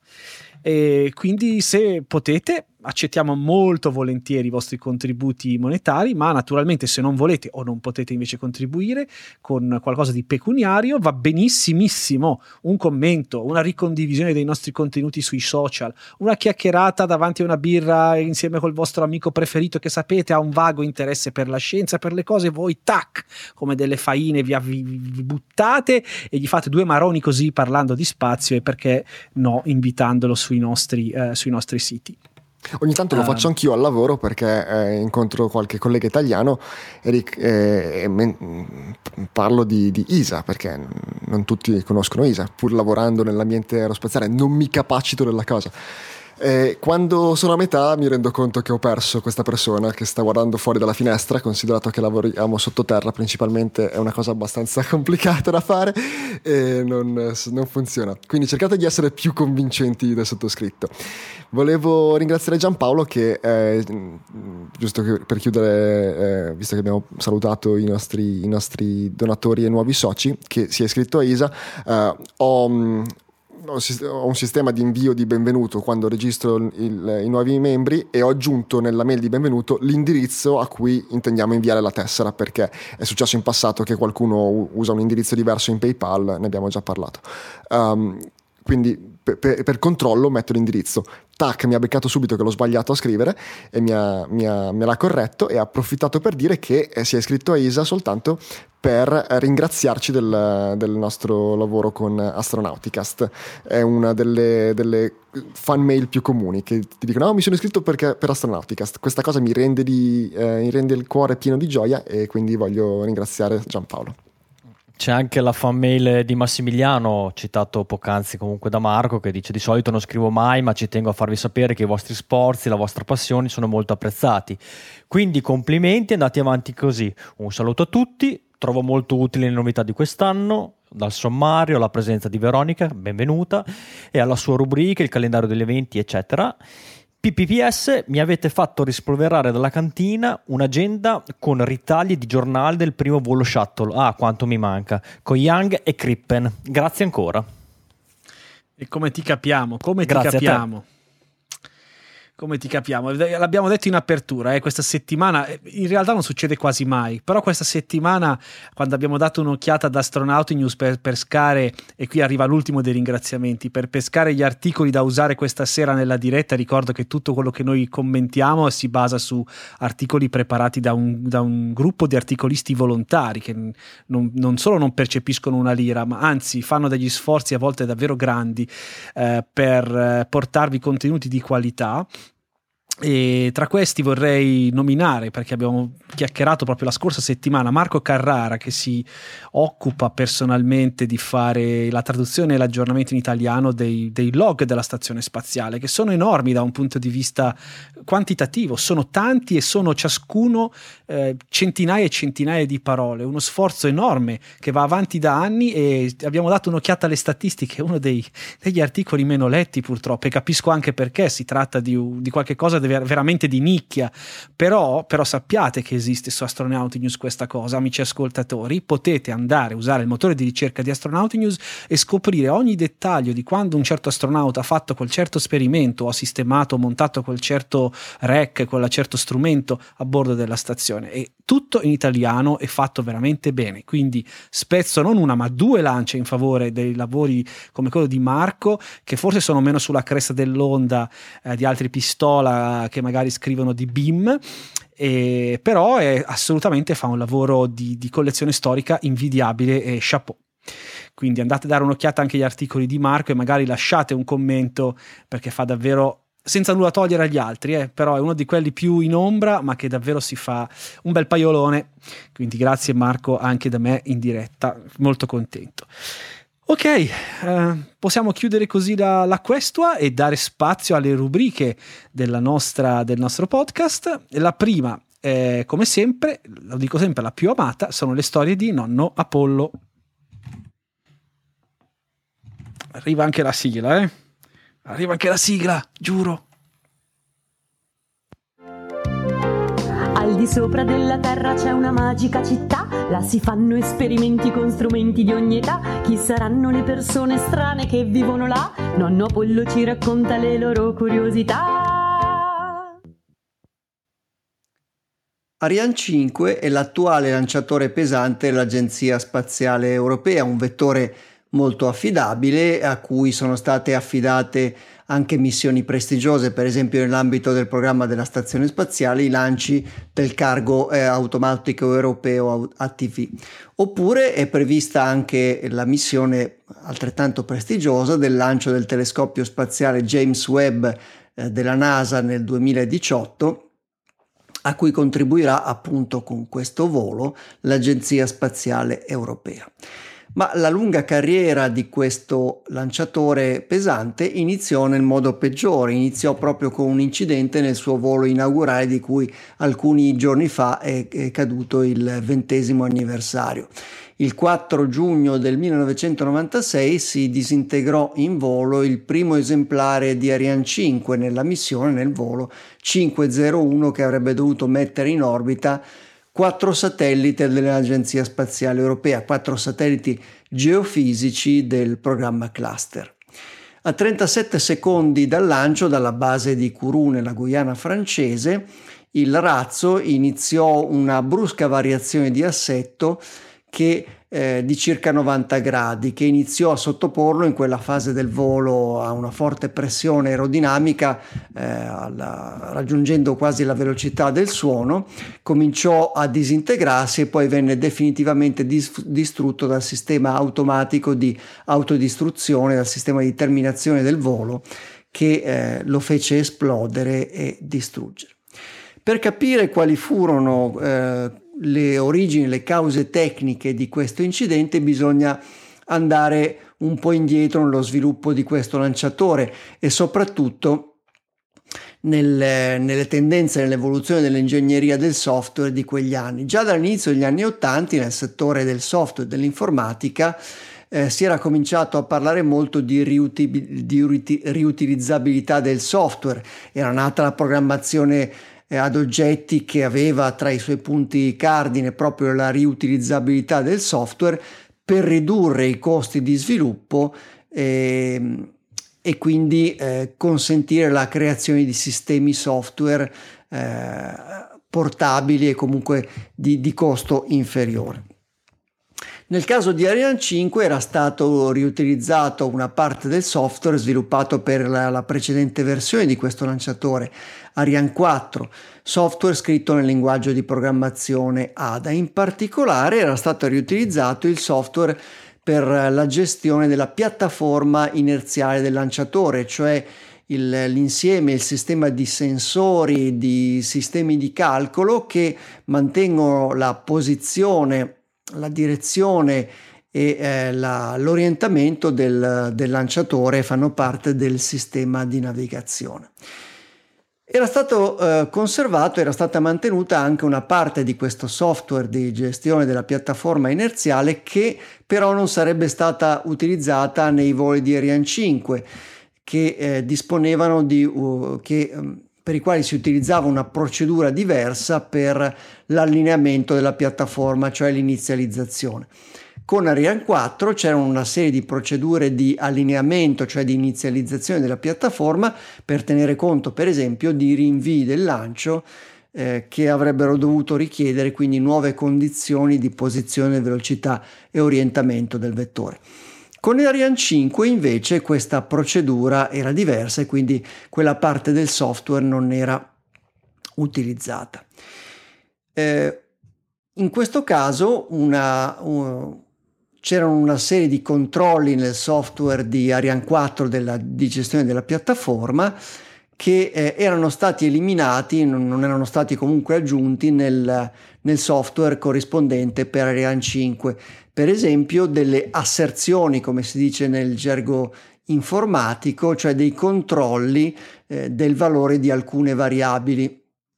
e quindi se potete accettiamo molto volentieri i vostri contributi monetari, ma naturalmente se non volete o non potete invece contribuire con qualcosa di pecuniario, va benissimissimo un commento, una ricondivisione dei nostri contenuti sui social, una chiacchierata davanti a una birra insieme col vostro amico preferito che sapete ha un vago interesse per la scienza, per le cose. Voi tac, come delle faine vi buttate e gli fate due maroni così parlando di spazio, e perché no, invitandolo sui nostri siti. Ogni tanto lo faccio anch'io al lavoro, perché incontro qualche collega italiano e parlo di ISA, perché non tutti conoscono ISA, pur lavorando nell'ambiente aerospaziale non mi capacito della cosa. Quando sono a metà mi rendo conto che ho perso questa persona che sta guardando fuori dalla finestra, considerato che lavoriamo sottoterra principalmente, è una cosa abbastanza complicata da fare e non funziona. Quindi cercate di essere più convincenti del sottoscritto. Volevo ringraziare Giampaolo che, giusto per chiudere, visto che abbiamo salutato i nostri donatori e nuovi soci, che si è iscritto a ISA, ho un sistema di invio di benvenuto quando registro i nuovi membri, e ho aggiunto nella mail di benvenuto l'indirizzo a cui intendiamo inviare la tessera, perché è successo in passato che qualcuno usa un indirizzo diverso in PayPal, ne abbiamo già parlato. Quindi per controllo metto l'indirizzo. Tac, mi ha beccato subito che l'ho sbagliato a scrivere e me l'ha corretto, e ha approfittato per dire che si è iscritto a ISA soltanto per ringraziarci del nostro lavoro con Astronauticast. È una delle fan mail più comuni, che ti dicono: no, mi sono iscritto per Astronauticast. Questa cosa mi rende il cuore pieno di gioia, e quindi voglio ringraziare Giampaolo. C'è anche la fan mail di Massimiliano, citato poc'anzi comunque da Marco, che dice: di solito non scrivo mai, ma ci tengo a farvi sapere che i vostri sforzi, la vostra passione sono molto apprezzati. Quindi complimenti, andate avanti così. Un saluto a tutti, trovo molto utili le novità di quest'anno, dal sommario alla presenza di Veronica, benvenuta, e alla sua rubrica, il calendario degli eventi, eccetera. PPPS, mi avete fatto rispolverare dalla cantina un'agenda con ritagli di giornale del primo volo shuttle. Ah, quanto mi manca. Con Young e Crippen. Grazie ancora. E come ti capiamo? Grazie a te. Come ti capiamo? L'abbiamo detto in apertura, questa settimana in realtà non succede quasi mai, però questa settimana, quando abbiamo dato un'occhiata ad Astronauti News per pescare, e qui arriva l'ultimo dei ringraziamenti, per pescare gli articoli da usare questa sera nella diretta, ricordo che tutto quello che noi commentiamo si basa su articoli preparati da un gruppo di articolisti volontari che non solo non percepiscono una lira, ma anzi fanno degli sforzi a volte davvero grandi per portarvi contenuti di qualità. E tra questi vorrei nominare, perché abbiamo chiacchierato proprio la scorsa settimana, Marco Carrara, che si occupa personalmente di fare la traduzione e l'aggiornamento in italiano dei log della stazione spaziale, che sono enormi da un punto di vista quantitativo, sono tanti e sono ciascuno centinaia e centinaia di parole, uno sforzo enorme che va avanti da anni, e abbiamo dato un'occhiata alle statistiche, uno degli articoli meno letti purtroppo, e capisco anche perché, si tratta di qualche cosa veramente di nicchia, però sappiate che esiste su Astronauti News questa cosa, amici ascoltatori. Potete andare a usare il motore di ricerca di Astronauti News e scoprire ogni dettaglio di quando un certo astronauta ha fatto quel certo esperimento, o ha sistemato o montato quel certo rec, quel certo strumento a bordo della stazione, e tutto in italiano e fatto veramente bene. Quindi spezzo non una ma due lance in favore dei lavori come quello di Marco, che forse sono meno sulla cresta dell'onda di altri pistola che magari scrivono di BIM, però assolutamente fa un lavoro di collezione storica invidiabile, e chapeau. Quindi andate a dare un'occhiata anche agli articoli di Marco e magari lasciate un commento, perché fa davvero, senza nulla togliere agli altri, però è uno di quelli più in ombra, ma che davvero si fa un bel paiolone. Quindi grazie Marco anche da me in diretta, molto contento. Ok, possiamo chiudere così la questua e dare spazio alle rubriche del nostro podcast. La prima, come sempre, lo dico sempre, la più amata, sono le storie di nonno Apollo. Arriva anche la sigla, Arriva anche la sigla, giuro. Al di sopra della terra c'è una magica città, là si fanno esperimenti con strumenti di ogni età. Chi saranno le persone strane che vivono là? Nonno Apollo ci racconta le loro curiosità. Ariane 5 è l'attuale lanciatore pesante dell'Agenzia Spaziale Europea, un vettore molto affidabile a cui sono state affidate anche missioni prestigiose, per esempio nell'ambito del programma della Stazione Spaziale i lanci del cargo automatico europeo ATV. Oppure è prevista anche la missione altrettanto prestigiosa del lancio del telescopio spaziale James Webb della NASA nel 2018, a cui contribuirà appunto con questo volo l'Agenzia Spaziale Europea. Ma la lunga carriera di questo lanciatore pesante iniziò nel modo peggiore, iniziò proprio con un incidente nel suo volo inaugurale di cui alcuni giorni fa è caduto il 20° anniversario. Il 4 giugno del 1996 si disintegrò in volo il primo esemplare di Ariane 5 nella missione, nel volo 501, che avrebbe dovuto mettere in orbita 4 satelliti dell'Agenzia Spaziale Europea, 4 satelliti geofisici del programma Cluster. A 37 secondi dal lancio dalla base di Kourou nella Guyana francese, il razzo iniziò una brusca variazione di assetto di circa 90 gradi, che iniziò a sottoporlo in quella fase del volo a una forte pressione aerodinamica, raggiungendo quasi la velocità del suono, cominciò a disintegrarsi e poi venne definitivamente distrutto dal sistema automatico di autodistruzione, dal sistema di terminazione del volo, che lo fece esplodere e distruggere. Per capire quali furono le origini, le cause tecniche di questo incidente, bisogna andare un po' indietro nello sviluppo di questo lanciatore e soprattutto nelle tendenze, nell'evoluzione dell'ingegneria del software di quegli anni. Già dall'inizio degli anni '80 nel settore del software e dell'informatica si era cominciato a parlare molto di riutilizzabilità del software. Era nata la programmazione ad oggetti che aveva tra i suoi punti cardine proprio la riutilizzabilità del software per ridurre i costi di sviluppo e quindi consentire la creazione di sistemi software portabili e comunque di costo inferiore. Nel caso di Ariane 5 era stato riutilizzato una parte del software sviluppato per la precedente versione di questo lanciatore, Ariane 4, software scritto nel linguaggio di programmazione Ada. In particolare era stato riutilizzato il software per la gestione della piattaforma inerziale del lanciatore, cioè l'insieme, il sistema di sensori, di sistemi di calcolo che mantengono la posizione, la direzione e l'orientamento del lanciatore, fanno parte del sistema di navigazione. Era stato conservato, era stata mantenuta anche una parte di questo software di gestione della piattaforma inerziale che però non sarebbe stata utilizzata nei voli di Ariane 5 che disponevano per i quali si utilizzava una procedura diversa per l'allineamento della piattaforma, cioè l'inizializzazione. Con Ariane 4 c'erano una serie di procedure di allineamento, cioè di inizializzazione della piattaforma, per tenere conto per esempio di rinvii del lancio che avrebbero dovuto richiedere quindi nuove condizioni di posizione, velocità e orientamento del vettore. Con Ariane 5 invece questa procedura era diversa e quindi quella parte del software non era utilizzata. In questo caso c'erano una serie di controlli nel software di Ariane 4 di gestione della piattaforma che erano stati eliminati, non erano stati comunque aggiunti nel software corrispondente per Ariane 5. Per esempio delle asserzioni, come si dice nel gergo informatico, cioè dei controlli del valore di alcune variabili.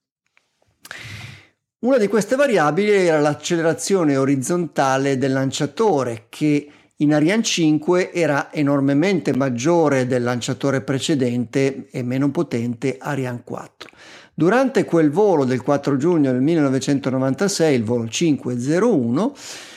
Una di queste variabili era l'accelerazione orizzontale del lanciatore, che in Ariane 5 era enormemente maggiore del lanciatore precedente e meno potente Ariane 4. Durante quel volo del 4 giugno del 1996, il volo 501,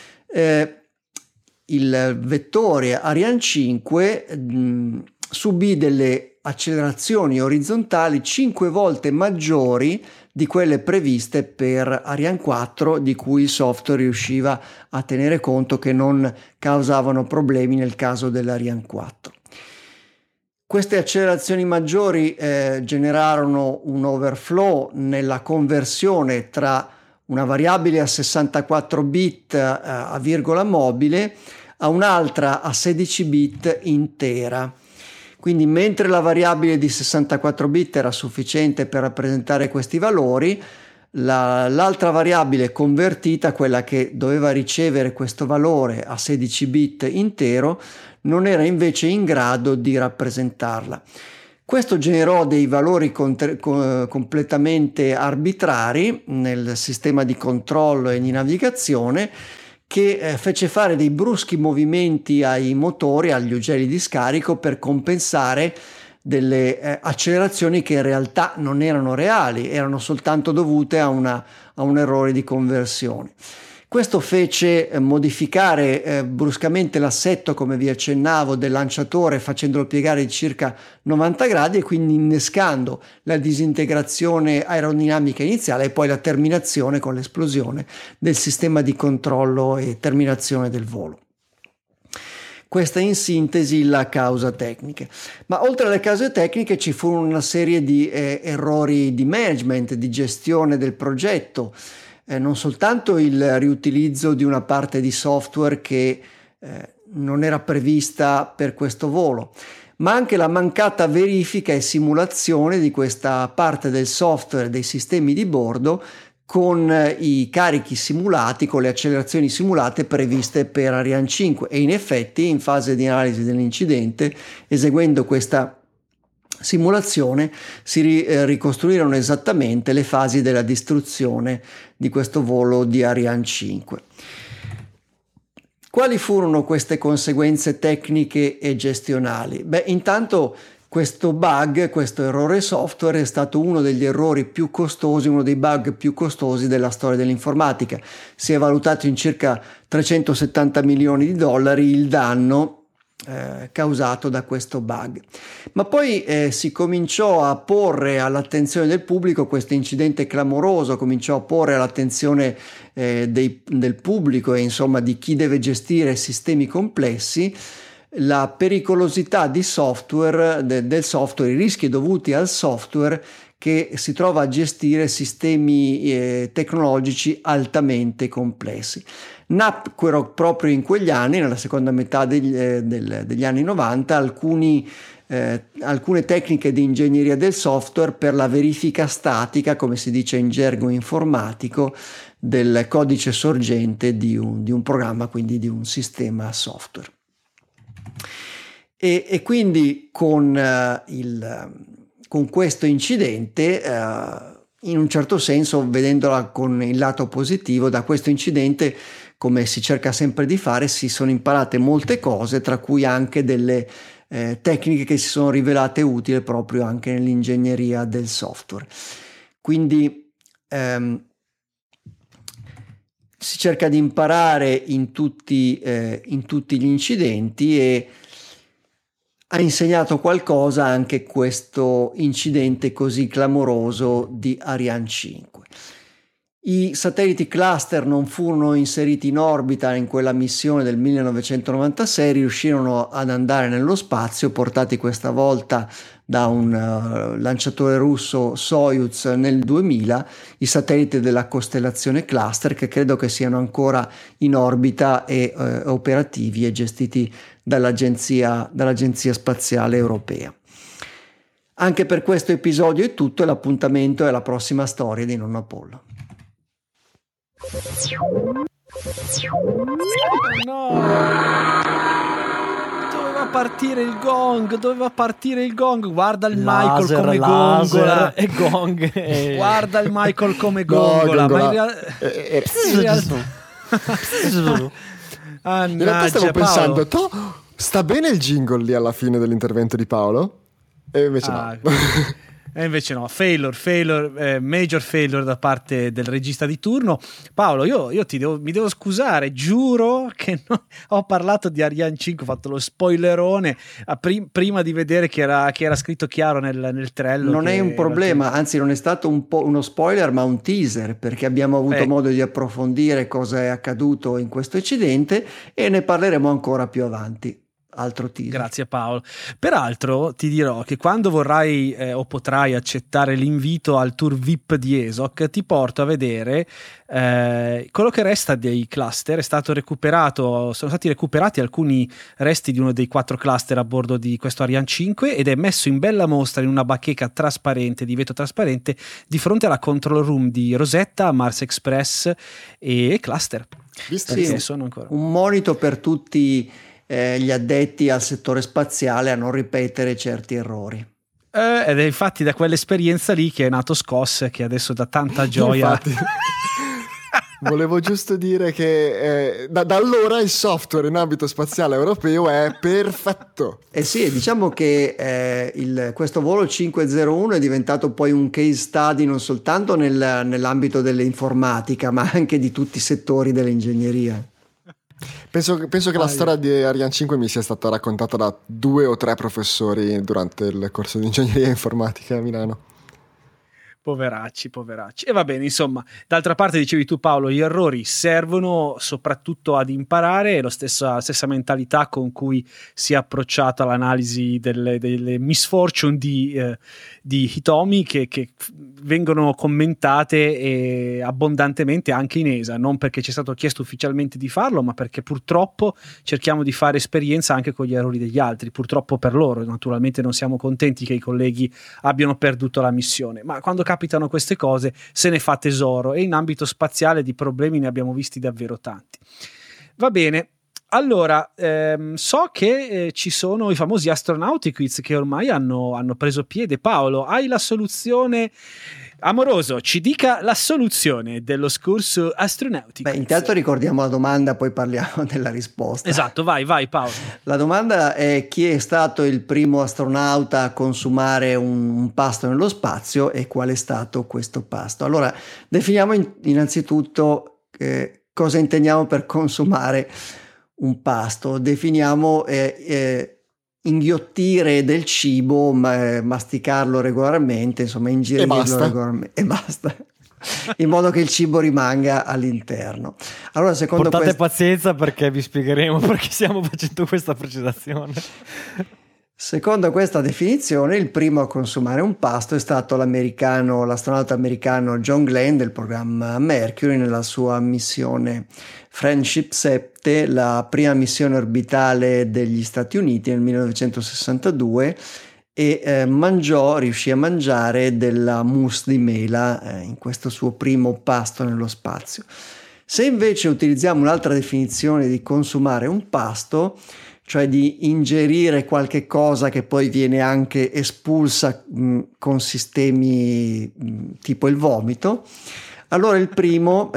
il vettore Ariane 5 subì delle accelerazioni orizzontali 5 volte maggiori di quelle previste per Ariane 4, di cui il software riusciva a tenere conto che non causavano problemi nel caso dell'Ariane 4. Queste accelerazioni maggiori generarono un overflow nella conversione tra una variabile a 64 bit a virgola mobile a un'altra a 16 bit intera. Quindi mentre la variabile di 64 bit era sufficiente per rappresentare questi valori, L'altra variabile convertita, quella che doveva ricevere questo valore a 16 bit intero, non era invece in grado di rappresentarla. Questo generò dei valori completamente arbitrari nel sistema di controllo e di navigazione, che fece fare dei bruschi movimenti ai motori, agli ugelli di scarico, per compensare delle accelerazioni che in realtà non erano reali, erano soltanto dovute a un errore di conversione. Questo fece modificare bruscamente l'assetto, come vi accennavo, del lanciatore, facendolo piegare di circa 90 gradi e quindi innescando la disintegrazione aerodinamica iniziale e poi la terminazione con l'esplosione del sistema di controllo e terminazione del volo. Questa in sintesi la causa tecnica. Ma oltre alle cause tecniche ci furono una serie di errori di management, di gestione del progetto, non soltanto il riutilizzo di una parte di software che non era prevista per questo volo, ma anche la mancata verifica e simulazione di questa parte del software dei sistemi di bordo con i carichi simulati, con le accelerazioni simulate previste per Ariane 5, e in effetti in fase di analisi dell'incidente, eseguendo questa simulazione, si ricostruirono esattamente le fasi della distruzione di questo volo di Ariane 5. Quali furono queste conseguenze tecniche e gestionali? Intanto questo bug, questo errore software, è stato uno degli errori più costosi, uno dei bug più costosi della storia dell'informatica. Si è valutato in circa 370 milioni di dollari il danno causato da questo bug. Ma poi si cominciò a porre all'attenzione del pubblico questo incidente clamoroso, cominciò a porre all'attenzione del pubblico e insomma di chi deve gestire sistemi complessi la pericolosità di software, del software, i rischi dovuti al software che si trova a gestire sistemi tecnologici altamente complessi. Nacquero proprio in quegli anni, nella seconda metà degli anni 90, alcune tecniche di ingegneria del software per la verifica statica, come si dice in gergo informatico, del codice sorgente di un programma, quindi di un sistema software. E quindi con questo incidente, in un certo senso, vedendola con il lato positivo, da questo incidente, come si cerca sempre di fare, si sono imparate molte cose, tra cui anche delle tecniche che si sono rivelate utili proprio anche nell'ingegneria del software. Quindi si cerca di imparare in tutti gli incidenti, e ha insegnato qualcosa anche questo incidente così clamoroso di Ariane 5. I satelliti cluster non furono inseriti in orbita in quella missione del 1996, riuscirono ad andare nello spazio, portati questa volta da un lanciatore russo Soyuz nel 2000, i satelliti della costellazione cluster, che credo che siano ancora in orbita e operativi e gestiti dall'Agenzia Spaziale Europea. Anche per questo episodio è tutto, e l'appuntamento è la prossima storia di Nonno Apollo. No! Doveva partire il gong. Guarda il Michael come gongola. E gong. Guarda il Michael come gongola. No, ma in realtà stavo pensando, sta bene il jingle lì alla fine dell'intervento di Paolo? E invece no. E invece no, major failure da parte del regista di turno. Paolo, io mi devo scusare, giuro che ho parlato di Ariane 5, ho fatto lo spoilerone prima di vedere che era scritto chiaro nel trello. Non è un problema, anzi non è stato uno spoiler ma un teaser, perché abbiamo avuto modo di approfondire cosa è accaduto in questo incidente e ne parleremo ancora più avanti. altro teaser. Grazie Paolo. Peraltro ti dirò che quando vorrai o potrai accettare l'invito al tour VIP di ESOC, ti porto a vedere quello che resta dei cluster. Sono stati recuperati alcuni resti di uno dei 4 cluster a bordo di questo Ariane 5 ed è messo in bella mostra in una bacheca trasparente, di vetro trasparente, di fronte alla control room di Rosetta, Mars Express e cluster. Sì, sono ancora un monito per tutti gli addetti al settore spaziale a non ripetere certi errori. Ed è infatti da quell'esperienza lì che è nato SCOS, che adesso dà tanta gioia. Volevo giusto dire che da allora il software in ambito spaziale europeo è perfetto. Sì, diciamo che questo volo 501 è diventato poi un case study non soltanto nell'ambito dell'informatica, ma anche di tutti i settori dell'ingegneria. Penso che la storia di Ariane 5 mi sia stata raccontata da 2 o 3 professori durante il corso di ingegneria informatica a Milano. Poveracci. E va bene, insomma, d'altra parte dicevi tu Paolo, gli errori servono soprattutto ad imparare, è la stessa mentalità con cui si è approcciata all'analisi delle misfortune di Hitomi che vengono commentate abbondantemente anche in ESA, non perché ci è stato chiesto ufficialmente di farlo, ma perché purtroppo cerchiamo di fare esperienza anche con gli errori degli altri, purtroppo per loro. Naturalmente non siamo contenti che i colleghi abbiano perduto la missione, ma quando capitano queste cose se ne fa tesoro, e in ambito spaziale di problemi ne abbiamo visti davvero tanti. Va bene, allora so che ci sono i famosi Astronauti Quiz che ormai hanno preso piede. Paolo, hai la soluzione? Amoroso, ci dica la soluzione dello scorso Astronauti Quiz. Intanto ricordiamo la domanda, poi parliamo della risposta. Esatto, vai Paolo. La domanda è: chi è stato il primo astronauta a consumare un pasto nello spazio e qual è stato questo pasto? Allora, definiamo innanzitutto cosa intendiamo per consumare un pasto. Definiamo inghiottire del cibo, masticarlo regolarmente, insomma ingerirlo regolarmente e basta, in modo che il cibo rimanga all'interno. Allora, secondo portate pazienza, perché vi spiegheremo perché stiamo facendo questa precisazione. Secondo questa definizione, il primo a consumare un pasto è stato l'astronauta americano John Glenn del programma Mercury nella sua missione Friendship 7, la prima missione orbitale degli Stati Uniti nel 1962, e riuscì a mangiare della mousse di mela in questo suo primo pasto nello spazio. Se invece utilizziamo un'altra definizione di consumare un pasto, cioè di ingerire qualche cosa che poi viene anche espulsa con sistemi tipo il vomito, allora il primo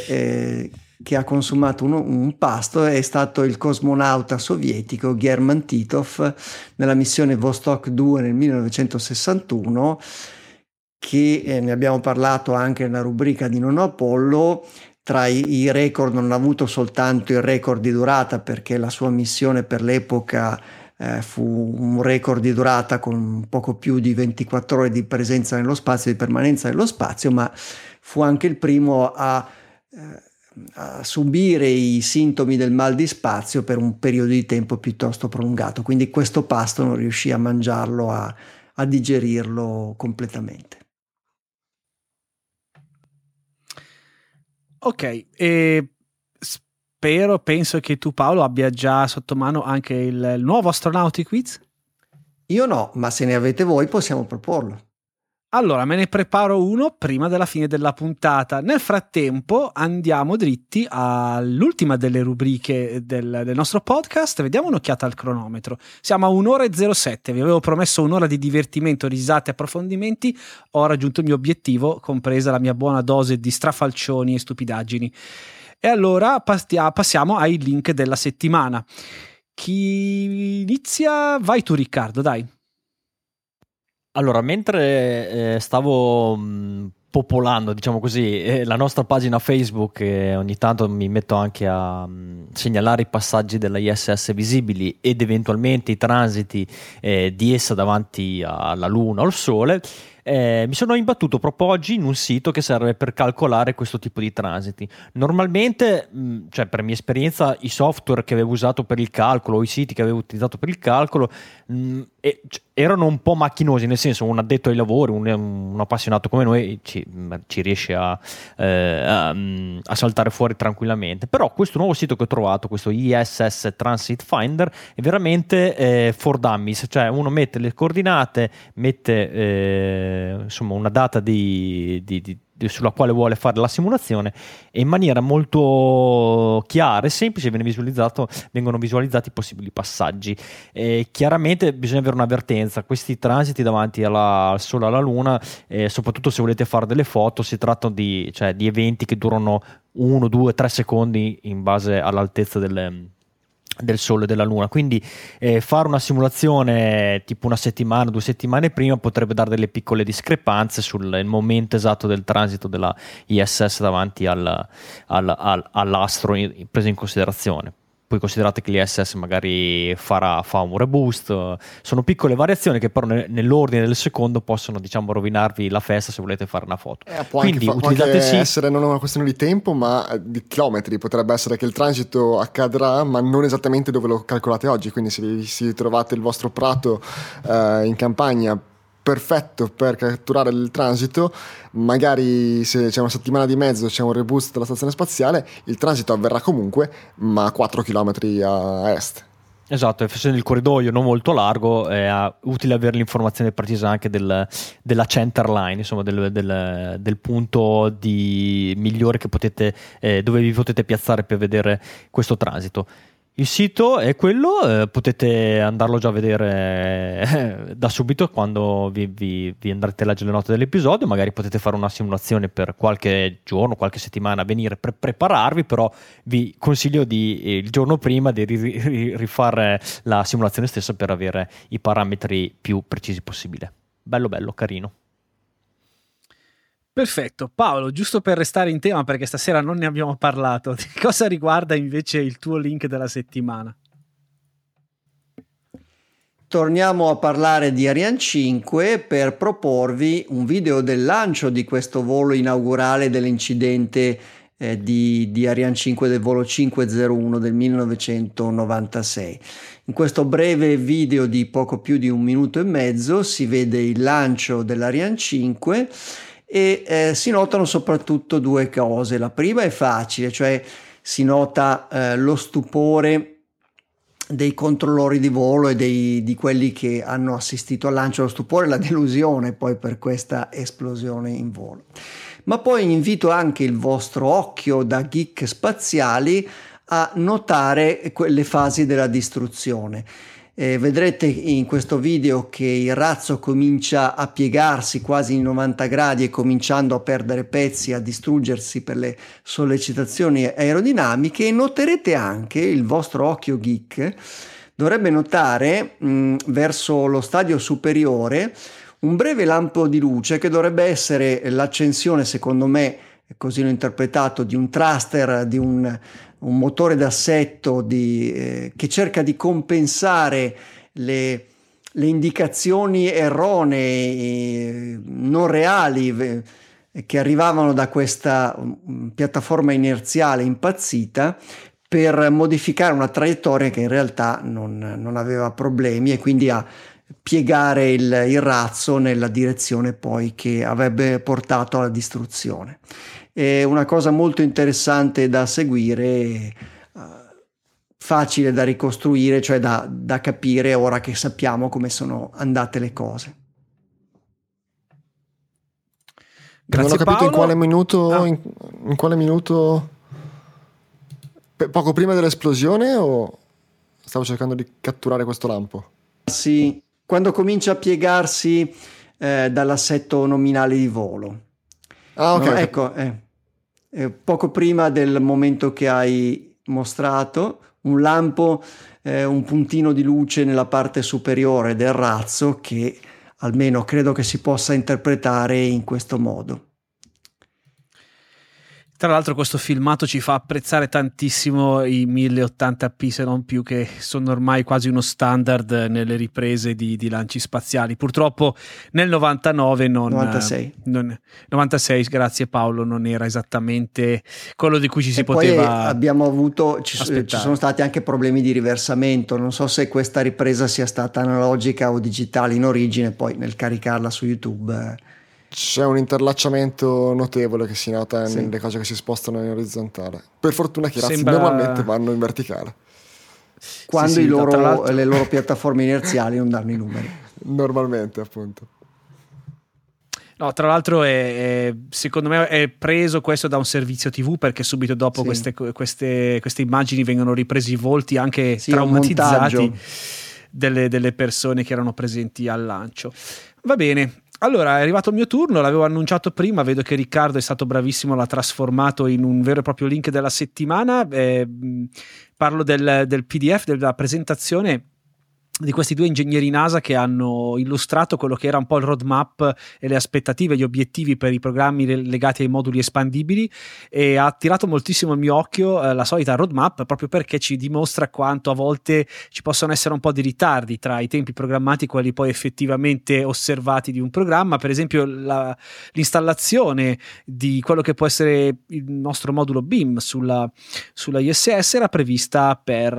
che ha consumato un pasto è stato il cosmonauta sovietico German Titov nella missione Vostok 2 nel 1961, che ne abbiamo parlato anche nella rubrica di Nonno Apollo. Tra i record non ha avuto soltanto il record di durata, perché la sua missione per l'epoca fu un record di durata con poco più di 24 ore di presenza nello spazio, di permanenza nello spazio, ma fu anche il primo a subire i sintomi del mal di spazio per un periodo di tempo piuttosto prolungato. Quindi questo pasto non riuscì a mangiarlo, a digerirlo completamente. Ok, penso che tu Paolo abbia già sotto mano anche il nuovo Astronauti Quiz. Io no, ma se ne avete voi possiamo proporlo. Allora me ne preparo uno prima della fine della puntata. Nel frattempo andiamo dritti all'ultima delle rubriche del nostro podcast. Vediamo un'occhiata al cronometro. Siamo a 1:07. Vi avevo promesso un'ora di divertimento, risate, approfondimenti. Ho raggiunto il mio obiettivo, compresa la mia buona dose di strafalcioni e stupidaggini. E allora passiamo ai link della settimana. Chi inizia? Vai tu Riccardo, dai. Allora, mentre stavo popolando, diciamo così, la nostra pagina Facebook, ogni tanto mi metto anche a segnalare i passaggi della ISS visibili ed eventualmente i transiti di essa davanti alla Luna o al Sole, Mi sono imbattuto proprio oggi in un sito che serve per calcolare questo tipo di transiti. Normalmente, cioè per mia esperienza, i software che avevo usato per il calcolo, i siti che avevo utilizzato per il calcolo, erano un po' macchinosi, nel senso, un addetto ai lavori, un appassionato come noi ci riesce a saltare fuori tranquillamente. Però questo nuovo sito che ho trovato, questo ISS Transit Finder, è veramente for dummies, cioè uno mette le coordinate, mette insomma una data sulla quale vuole fare la simulazione, e in maniera molto chiara e semplice vengono visualizzati i possibili passaggi. Chiaramente bisogna avere un'avvertenza: questi transiti davanti al Sole e alla Luna, soprattutto se volete fare delle foto, si tratta di eventi che durano 1, 2, 3 secondi in base all'altezza del Sole e della Luna, quindi fare una simulazione tipo una settimana, 2 settimane prima potrebbe dare delle piccole discrepanze sul momento esatto del transito della ISS davanti all'astro preso in considerazione. Poi considerate che l'ISS magari fa un reboost, sono piccole variazioni che però nell'ordine del secondo possono, diciamo, rovinarvi la festa se volete fare una foto. Quindi può anche essere non una questione di tempo ma di chilometri. Potrebbe essere che il transito accadrà ma non esattamente dove lo calcolate oggi, quindi se trovate il vostro prato in campagna perfetto per catturare il transito, magari se c'è una settimana di mezzo, c'è un reboost della stazione spaziale, il transito avverrà comunque ma a 4 km a est. Esatto, essendo il corridoio non molto largo, è utile avere l'informazione precisa anche della center line, insomma del punto migliore che dove vi potete piazzare per vedere questo transito. Il sito è quello, potete andarlo già a vedere da subito quando vi andrete a leggere le note dell'episodio. Magari potete fare una simulazione per qualche giorno, qualche settimana, venire per prepararvi, però vi consiglio il giorno prima di rifare la simulazione stessa per avere i parametri più precisi possibile. Bello, carino. Perfetto. Paolo, giusto per restare in tema, perché stasera non ne abbiamo parlato, di cosa riguarda invece il tuo link della settimana? Torniamo a parlare di Ariane 5 per proporvi un video del lancio di questo volo inaugurale dell'incidente di Ariane 5, del volo 501 del 1996. In questo breve video di poco più di 1 minuto e mezzo si vede il lancio dell'Ariane 5 e si notano soprattutto 2 cose. La prima è facile, cioè si nota lo stupore dei controllori di volo e di quelli che hanno assistito al lancio, lo stupore e la delusione poi per questa esplosione in volo. Ma poi invito anche il vostro occhio da geek spaziali a notare quelle fasi della distruzione. Vedrete in questo video che il razzo comincia a piegarsi quasi in 90 gradi e cominciando a perdere pezzi, a distruggersi per le sollecitazioni aerodinamiche, e noterete anche, il vostro occhio geek dovrebbe notare verso lo stadio superiore un breve lampo di luce che dovrebbe essere l'accensione, secondo me, così l'ho interpretato, di un thruster, di un motore d'assetto che cerca di compensare le indicazioni erronee, non reali, che arrivavano da questa piattaforma inerziale impazzita, per modificare una traiettoria che in realtà non aveva problemi, e quindi a piegare il razzo nella direzione poi che avrebbe portato alla distruzione. È una cosa molto interessante da seguire, facile da ricostruire, cioè da capire ora che sappiamo come sono andate le cose. Grazie, non ho capito Paolo. In quale minuto poco prima dell'esplosione, o stavo cercando di catturare questo lampo? Sì, quando comincia a piegarsi dall'assetto nominale di volo. Ah, ok. No, ecco, poco prima del momento che hai mostrato, un lampo, un puntino di luce nella parte superiore del razzo, che almeno credo che si possa interpretare in questo modo. Tra l'altro questo filmato ci fa apprezzare tantissimo i 1080p, se non più, che sono ormai quasi uno standard nelle riprese di lanci spaziali. Purtroppo nel 96, grazie Paolo, non era esattamente quello di cui ci si poteva poi abbiamo avuto, ci sono stati anche problemi di riversamento, non so se questa ripresa sia stata analogica o digitale in origine, poi nel caricarla su YouTube c'è un interlacciamento notevole che si nota nelle cose che si spostano in orizzontale. Per fortuna che normalmente vanno in verticale. Quando le loro piattaforme inerziali non danno i numeri. Normalmente, appunto. No, tra l'altro secondo me è preso questo da un servizio TV, perché subito dopo queste immagini vengono ripresi i volti anche traumatizzati delle persone che erano presenti al lancio. Va bene. Allora, è arrivato il mio turno, l'avevo annunciato prima, vedo che Riccardo è stato bravissimo, l'ha trasformato in un vero e proprio link della settimana. Parlo del PDF, della presentazione di questi due ingegneri NASA che hanno illustrato quello che era un po' il roadmap e le aspettative, gli obiettivi per i programmi legati ai moduli espandibili, e ha attirato moltissimo il mio occhio la solita roadmap, proprio perché ci dimostra quanto a volte ci possono essere un po' di ritardi tra i tempi programmati e quelli poi effettivamente osservati di un programma. Per esempio l'installazione di quello che può essere il nostro modulo BEAM sulla ISS era prevista per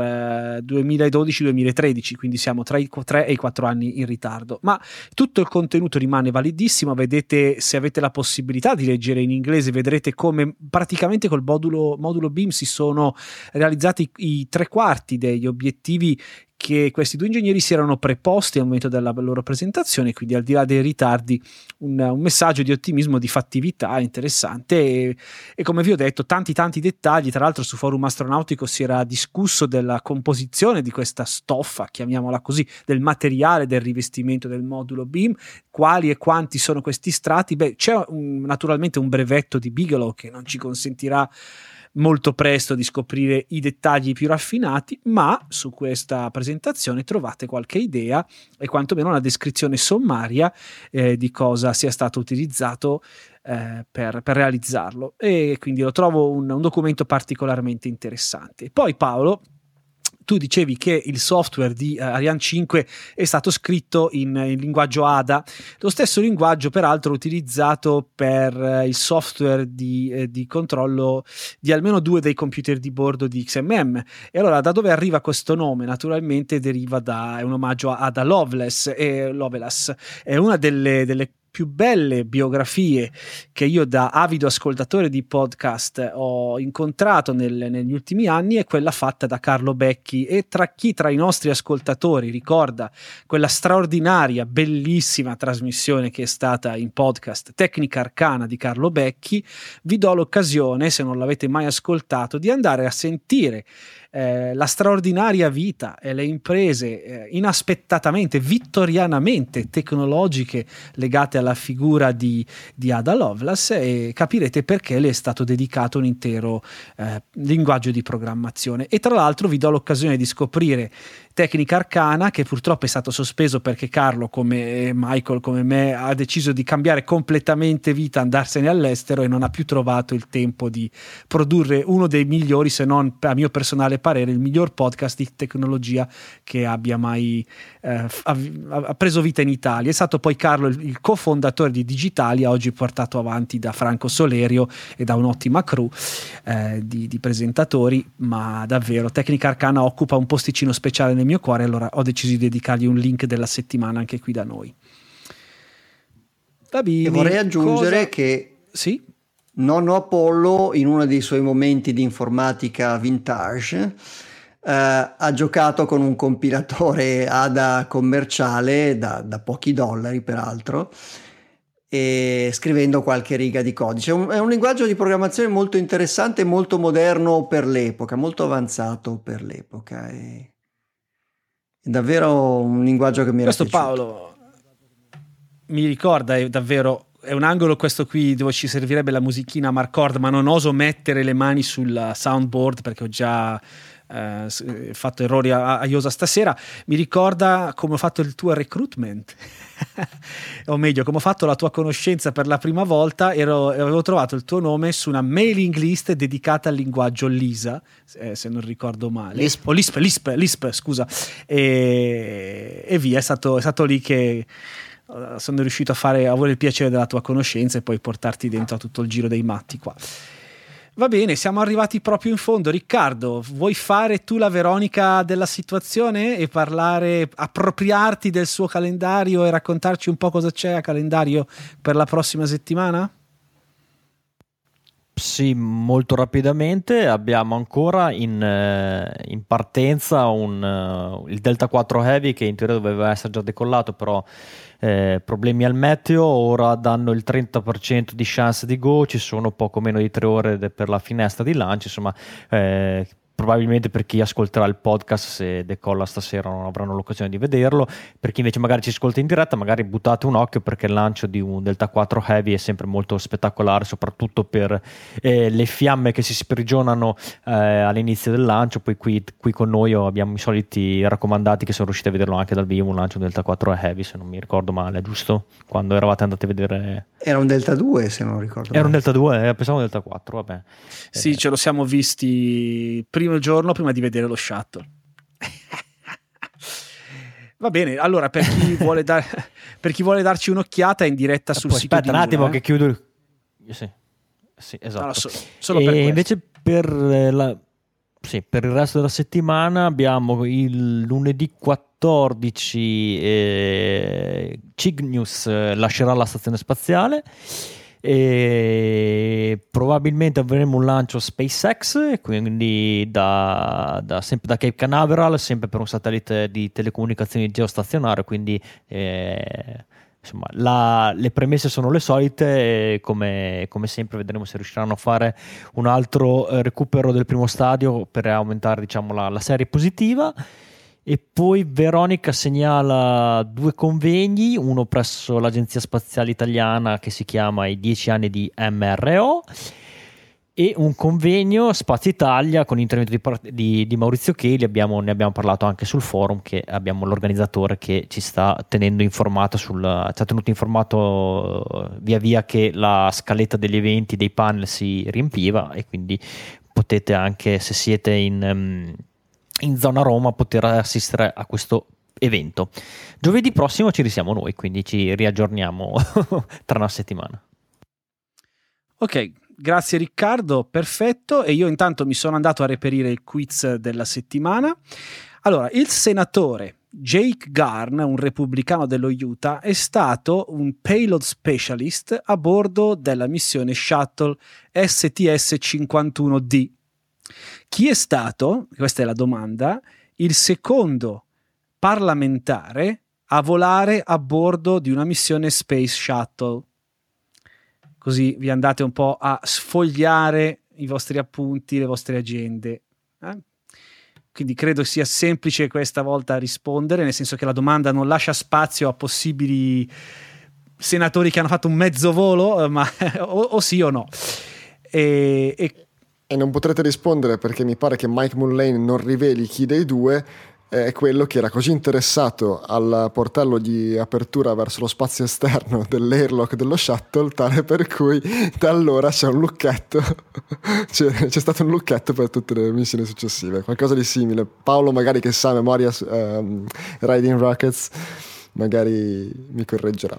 2012-2013, quindi siamo tra i 3 e i 4 anni in ritardo, ma tutto il contenuto rimane validissimo. Vedete, se avete la possibilità di leggere in inglese, vedrete come praticamente col modulo BEAM si sono realizzati i 3/4 degli obiettivi che questi due ingegneri si erano preposti al momento della loro presentazione, quindi al di là dei ritardi un messaggio di ottimismo, di fattività interessante e come vi ho detto tanti dettagli. Tra l'altro su Forum Astronautico si era discusso della composizione di questa stoffa, chiamiamola così, del materiale del rivestimento del modulo BEAM, quali e quanti sono questi strati. C'è naturalmente un brevetto di Bigelow che non ci consentirà molto presto di scoprire i dettagli più raffinati, ma su questa presentazione trovate qualche idea e quantomeno una descrizione sommaria di cosa sia stato utilizzato per realizzarlo, e quindi lo trovo un documento particolarmente interessante. Poi Paolo, tu dicevi che il software di Ariane 5 è stato scritto in linguaggio ADA, lo stesso linguaggio peraltro utilizzato per il software di controllo di almeno 2 dei computer di bordo di XMM. E allora da dove arriva questo nome? Naturalmente deriva è un omaggio a Ada Lovelace, e Lovelace è una delle più belle biografie che io, da avido ascoltatore di podcast, ho incontrato negli ultimi anni, è quella fatta da Carlo Becchi. E chi tra i nostri ascoltatori ricorda quella straordinaria, bellissima trasmissione che è stata in podcast, Tecnica Arcana di Carlo Becchi, vi do l'occasione, se non l'avete mai ascoltato, di andare a sentire la straordinaria vita e le imprese inaspettatamente, vittorianamente tecnologiche legate alla figura di Ada Lovelace, e capirete perché le è stato dedicato un intero linguaggio di programmazione. E tra l'altro vi do l'occasione di scoprire Tecnica Arcana, che purtroppo è stato sospeso perché Carlo, come Michael, come me, ha deciso di cambiare completamente vita, andarsene all'estero, e non ha più trovato il tempo di produrre uno dei migliori, se non, a mio personale parere, il miglior podcast di tecnologia che abbia mai ha preso vita in Italia. È stato poi Carlo il cofondatore di Digitalia, oggi portato avanti da Franco Solerio e da un'ottima crew di presentatori, ma davvero Tecnica Arcana occupa un posticino speciale nel mio cuore, allora ho deciso di dedicargli un link della settimana anche qui da noi. E vorrei aggiungere che nonno Apollo, in uno dei suoi momenti di informatica vintage, ha giocato con un compilatore ADA commerciale da pochi dollari peraltro, e scrivendo qualche riga di codice. È un linguaggio di programmazione molto interessante, molto moderno per l'epoca, molto avanzato per l'epoca. È davvero un linguaggio che mi era piaciuto. Paolo mi ricorda, è davvero, è un angolo questo qui dove ci servirebbe la musichina Marcord, ma non oso mettere le mani sul soundboard perché ho già fatto errori a Iosa stasera. Mi ricorda come ho fatto il tuo recruitment o meglio come ho fatto la tua conoscenza per la prima volta. Avevo trovato il tuo nome su una mailing list dedicata al linguaggio Lisa, se non ricordo male, Lisp, scusa, e via, è stato lì che sono riuscito a avere il piacere della tua conoscenza e poi portarti dentro a tutto il giro dei matti qua. Va bene, siamo arrivati proprio in fondo. Riccardo, vuoi fare tu la Veronica della situazione e appropriarti del suo calendario e raccontarci un po' cosa c'è a calendario per la prossima settimana? Sì, molto rapidamente. Abbiamo ancora in partenza il Delta 4 Heavy, che in teoria doveva essere già decollato, però problemi al meteo, ora danno il 30% di chance di go, ci sono poco meno di 3 ore per la finestra di lancio, insomma probabilmente per chi ascolterà il podcast, se decolla stasera non avranno l'occasione di vederlo. Per chi invece magari ci ascolta in diretta, magari buttate un occhio, perché il lancio di un Delta 4 Heavy è sempre molto spettacolare, soprattutto per le fiamme che si sprigionano all'inizio del lancio. Poi qui con noi abbiamo i soliti raccomandati che sono riusciti a vederlo anche dal vivo, un lancio Delta 4 Heavy, se non mi ricordo male, giusto? Quando eravate andati a vedere... Era un Delta 2, se non ricordo male. Era un Delta 2, pensavo un Delta 4, vabbè. Sì, ce lo siamo visti primo giorno prima di vedere lo shuttle. Va bene, allora per chi vuole darci un'occhiata è in diretta sul sito aspetta di un attimo Luna, che chiudo sì, esatto. No, solo per questo. Invece per il resto della settimana abbiamo il lunedì 14 Cygnus lascerà la stazione spaziale e probabilmente avremo un lancio SpaceX, quindi sempre da Cape Canaveral, sempre per un satellite di telecomunicazioni geostazionario, quindi insomma le premesse sono le solite, come sempre vedremo se riusciranno a fare un altro recupero del primo stadio per aumentare, diciamo, la serie positiva. E poi Veronica segnala 2 convegni, uno presso l'Agenzia Spaziale Italiana che si chiama i 10 anni di MRO e un convegno Spazio Italia con l'intervento di Maurizio Cheli. Ne abbiamo parlato anche sul forum, che abbiamo l'organizzatore che ci sta tenendo informato ci ha tenuto informato via via che la scaletta degli eventi, dei panel si riempiva, e quindi potete anche, se siete in zona Roma, poter assistere a questo evento. Giovedì prossimo ci risiamo noi, quindi ci riaggiorniamo tra una settimana. Ok, grazie Riccardo, perfetto. E io intanto mi sono andato a reperire il quiz della settimana. Allora, il senatore Jake Garn, un repubblicano dello Utah, è stato un payload specialist a bordo della missione Shuttle STS-51D. Chi è stato, questa è la domanda, il secondo parlamentare a volare a bordo di una missione Space Shuttle? Così vi andate un po' a sfogliare i vostri appunti, le vostre agende. Quindi credo sia semplice questa volta rispondere, nel senso che la domanda non lascia spazio a possibili senatori che hanno fatto un mezzo volo, ma o sì o no. E non potrete rispondere perché mi pare che Mike Mullane non riveli chi dei due è quello che era così interessato al portello di apertura verso lo spazio esterno dell'airlock dello shuttle, tale per cui da allora c'è un lucchetto c'è stato un lucchetto per tutte le missioni successive, qualcosa di simile. Paolo, magari, che sa a memoria Riding Rockets, magari mi correggerà.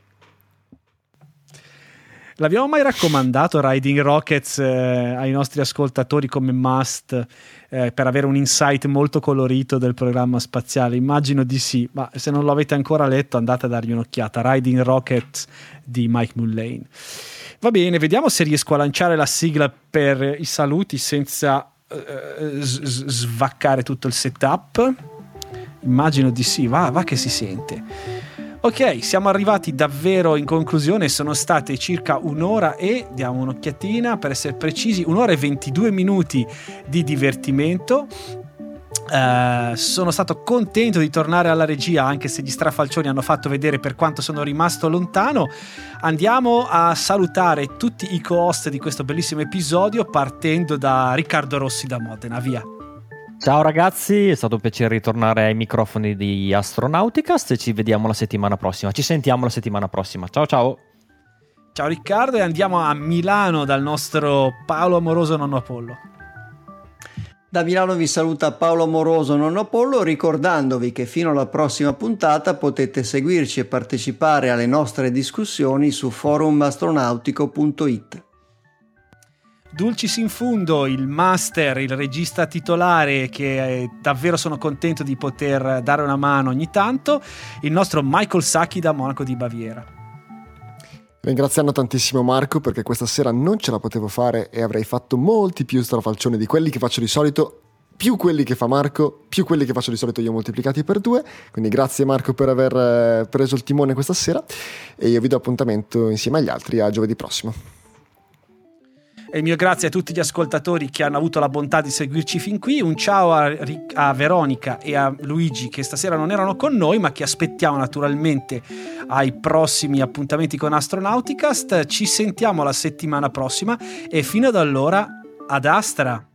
L'abbiamo mai raccomandato Riding Rockets ai nostri ascoltatori come must per avere un insight molto colorito del programma spaziale? Immagino di sì, ma se non lo avete ancora letto andate a dargli un'occhiata. Riding Rockets di Mike Mullane. Va bene, vediamo se riesco a lanciare la sigla per i saluti senza svaccare tutto il setup. Immagino di sì, va che si sente. Ok, siamo arrivati davvero in conclusione, sono state circa un'ora e, diamo un'occhiatina per essere precisi, 1 ora e 22 minuti di divertimento. Sono stato contento di tornare alla regia, anche se gli strafalcioni hanno fatto vedere per quanto sono rimasto lontano. Andiamo a salutare tutti i co-host di questo bellissimo episodio, partendo da Riccardo Rossi da Modena, via. Ciao ragazzi, è stato un piacere ritornare ai microfoni di Astronauticast e ci vediamo la settimana prossima. Ci sentiamo la settimana prossima. Ciao ciao. Ciao Riccardo, e andiamo a Milano dal nostro Paolo Amoroso Nonno Apollo. Da Milano vi saluta Paolo Amoroso Nonno Apollo, ricordandovi che fino alla prossima puntata potete seguirci e partecipare alle nostre discussioni su forumastronautico.it. Dulcis in fundo, il master, il regista titolare che davvero sono contento di poter dare una mano ogni tanto, il nostro Michael Sacchi da Monaco di Baviera. Ringraziando tantissimo Marco, perché questa sera non ce la potevo fare e avrei fatto molti più strafalcioni di quelli che faccio di solito, più quelli che fa Marco, più quelli che faccio di solito io moltiplicati per 2. Quindi grazie Marco per aver preso il timone questa sera, e io vi do appuntamento insieme agli altri a giovedì prossimo. E il mio grazie a tutti gli ascoltatori che hanno avuto la bontà di seguirci fin qui. Un ciao a Veronica e a Luigi, che stasera non erano con noi, ma che aspettiamo naturalmente ai prossimi appuntamenti con Astronauticast. Ci sentiamo la settimana prossima e fino ad allora, ad Astra!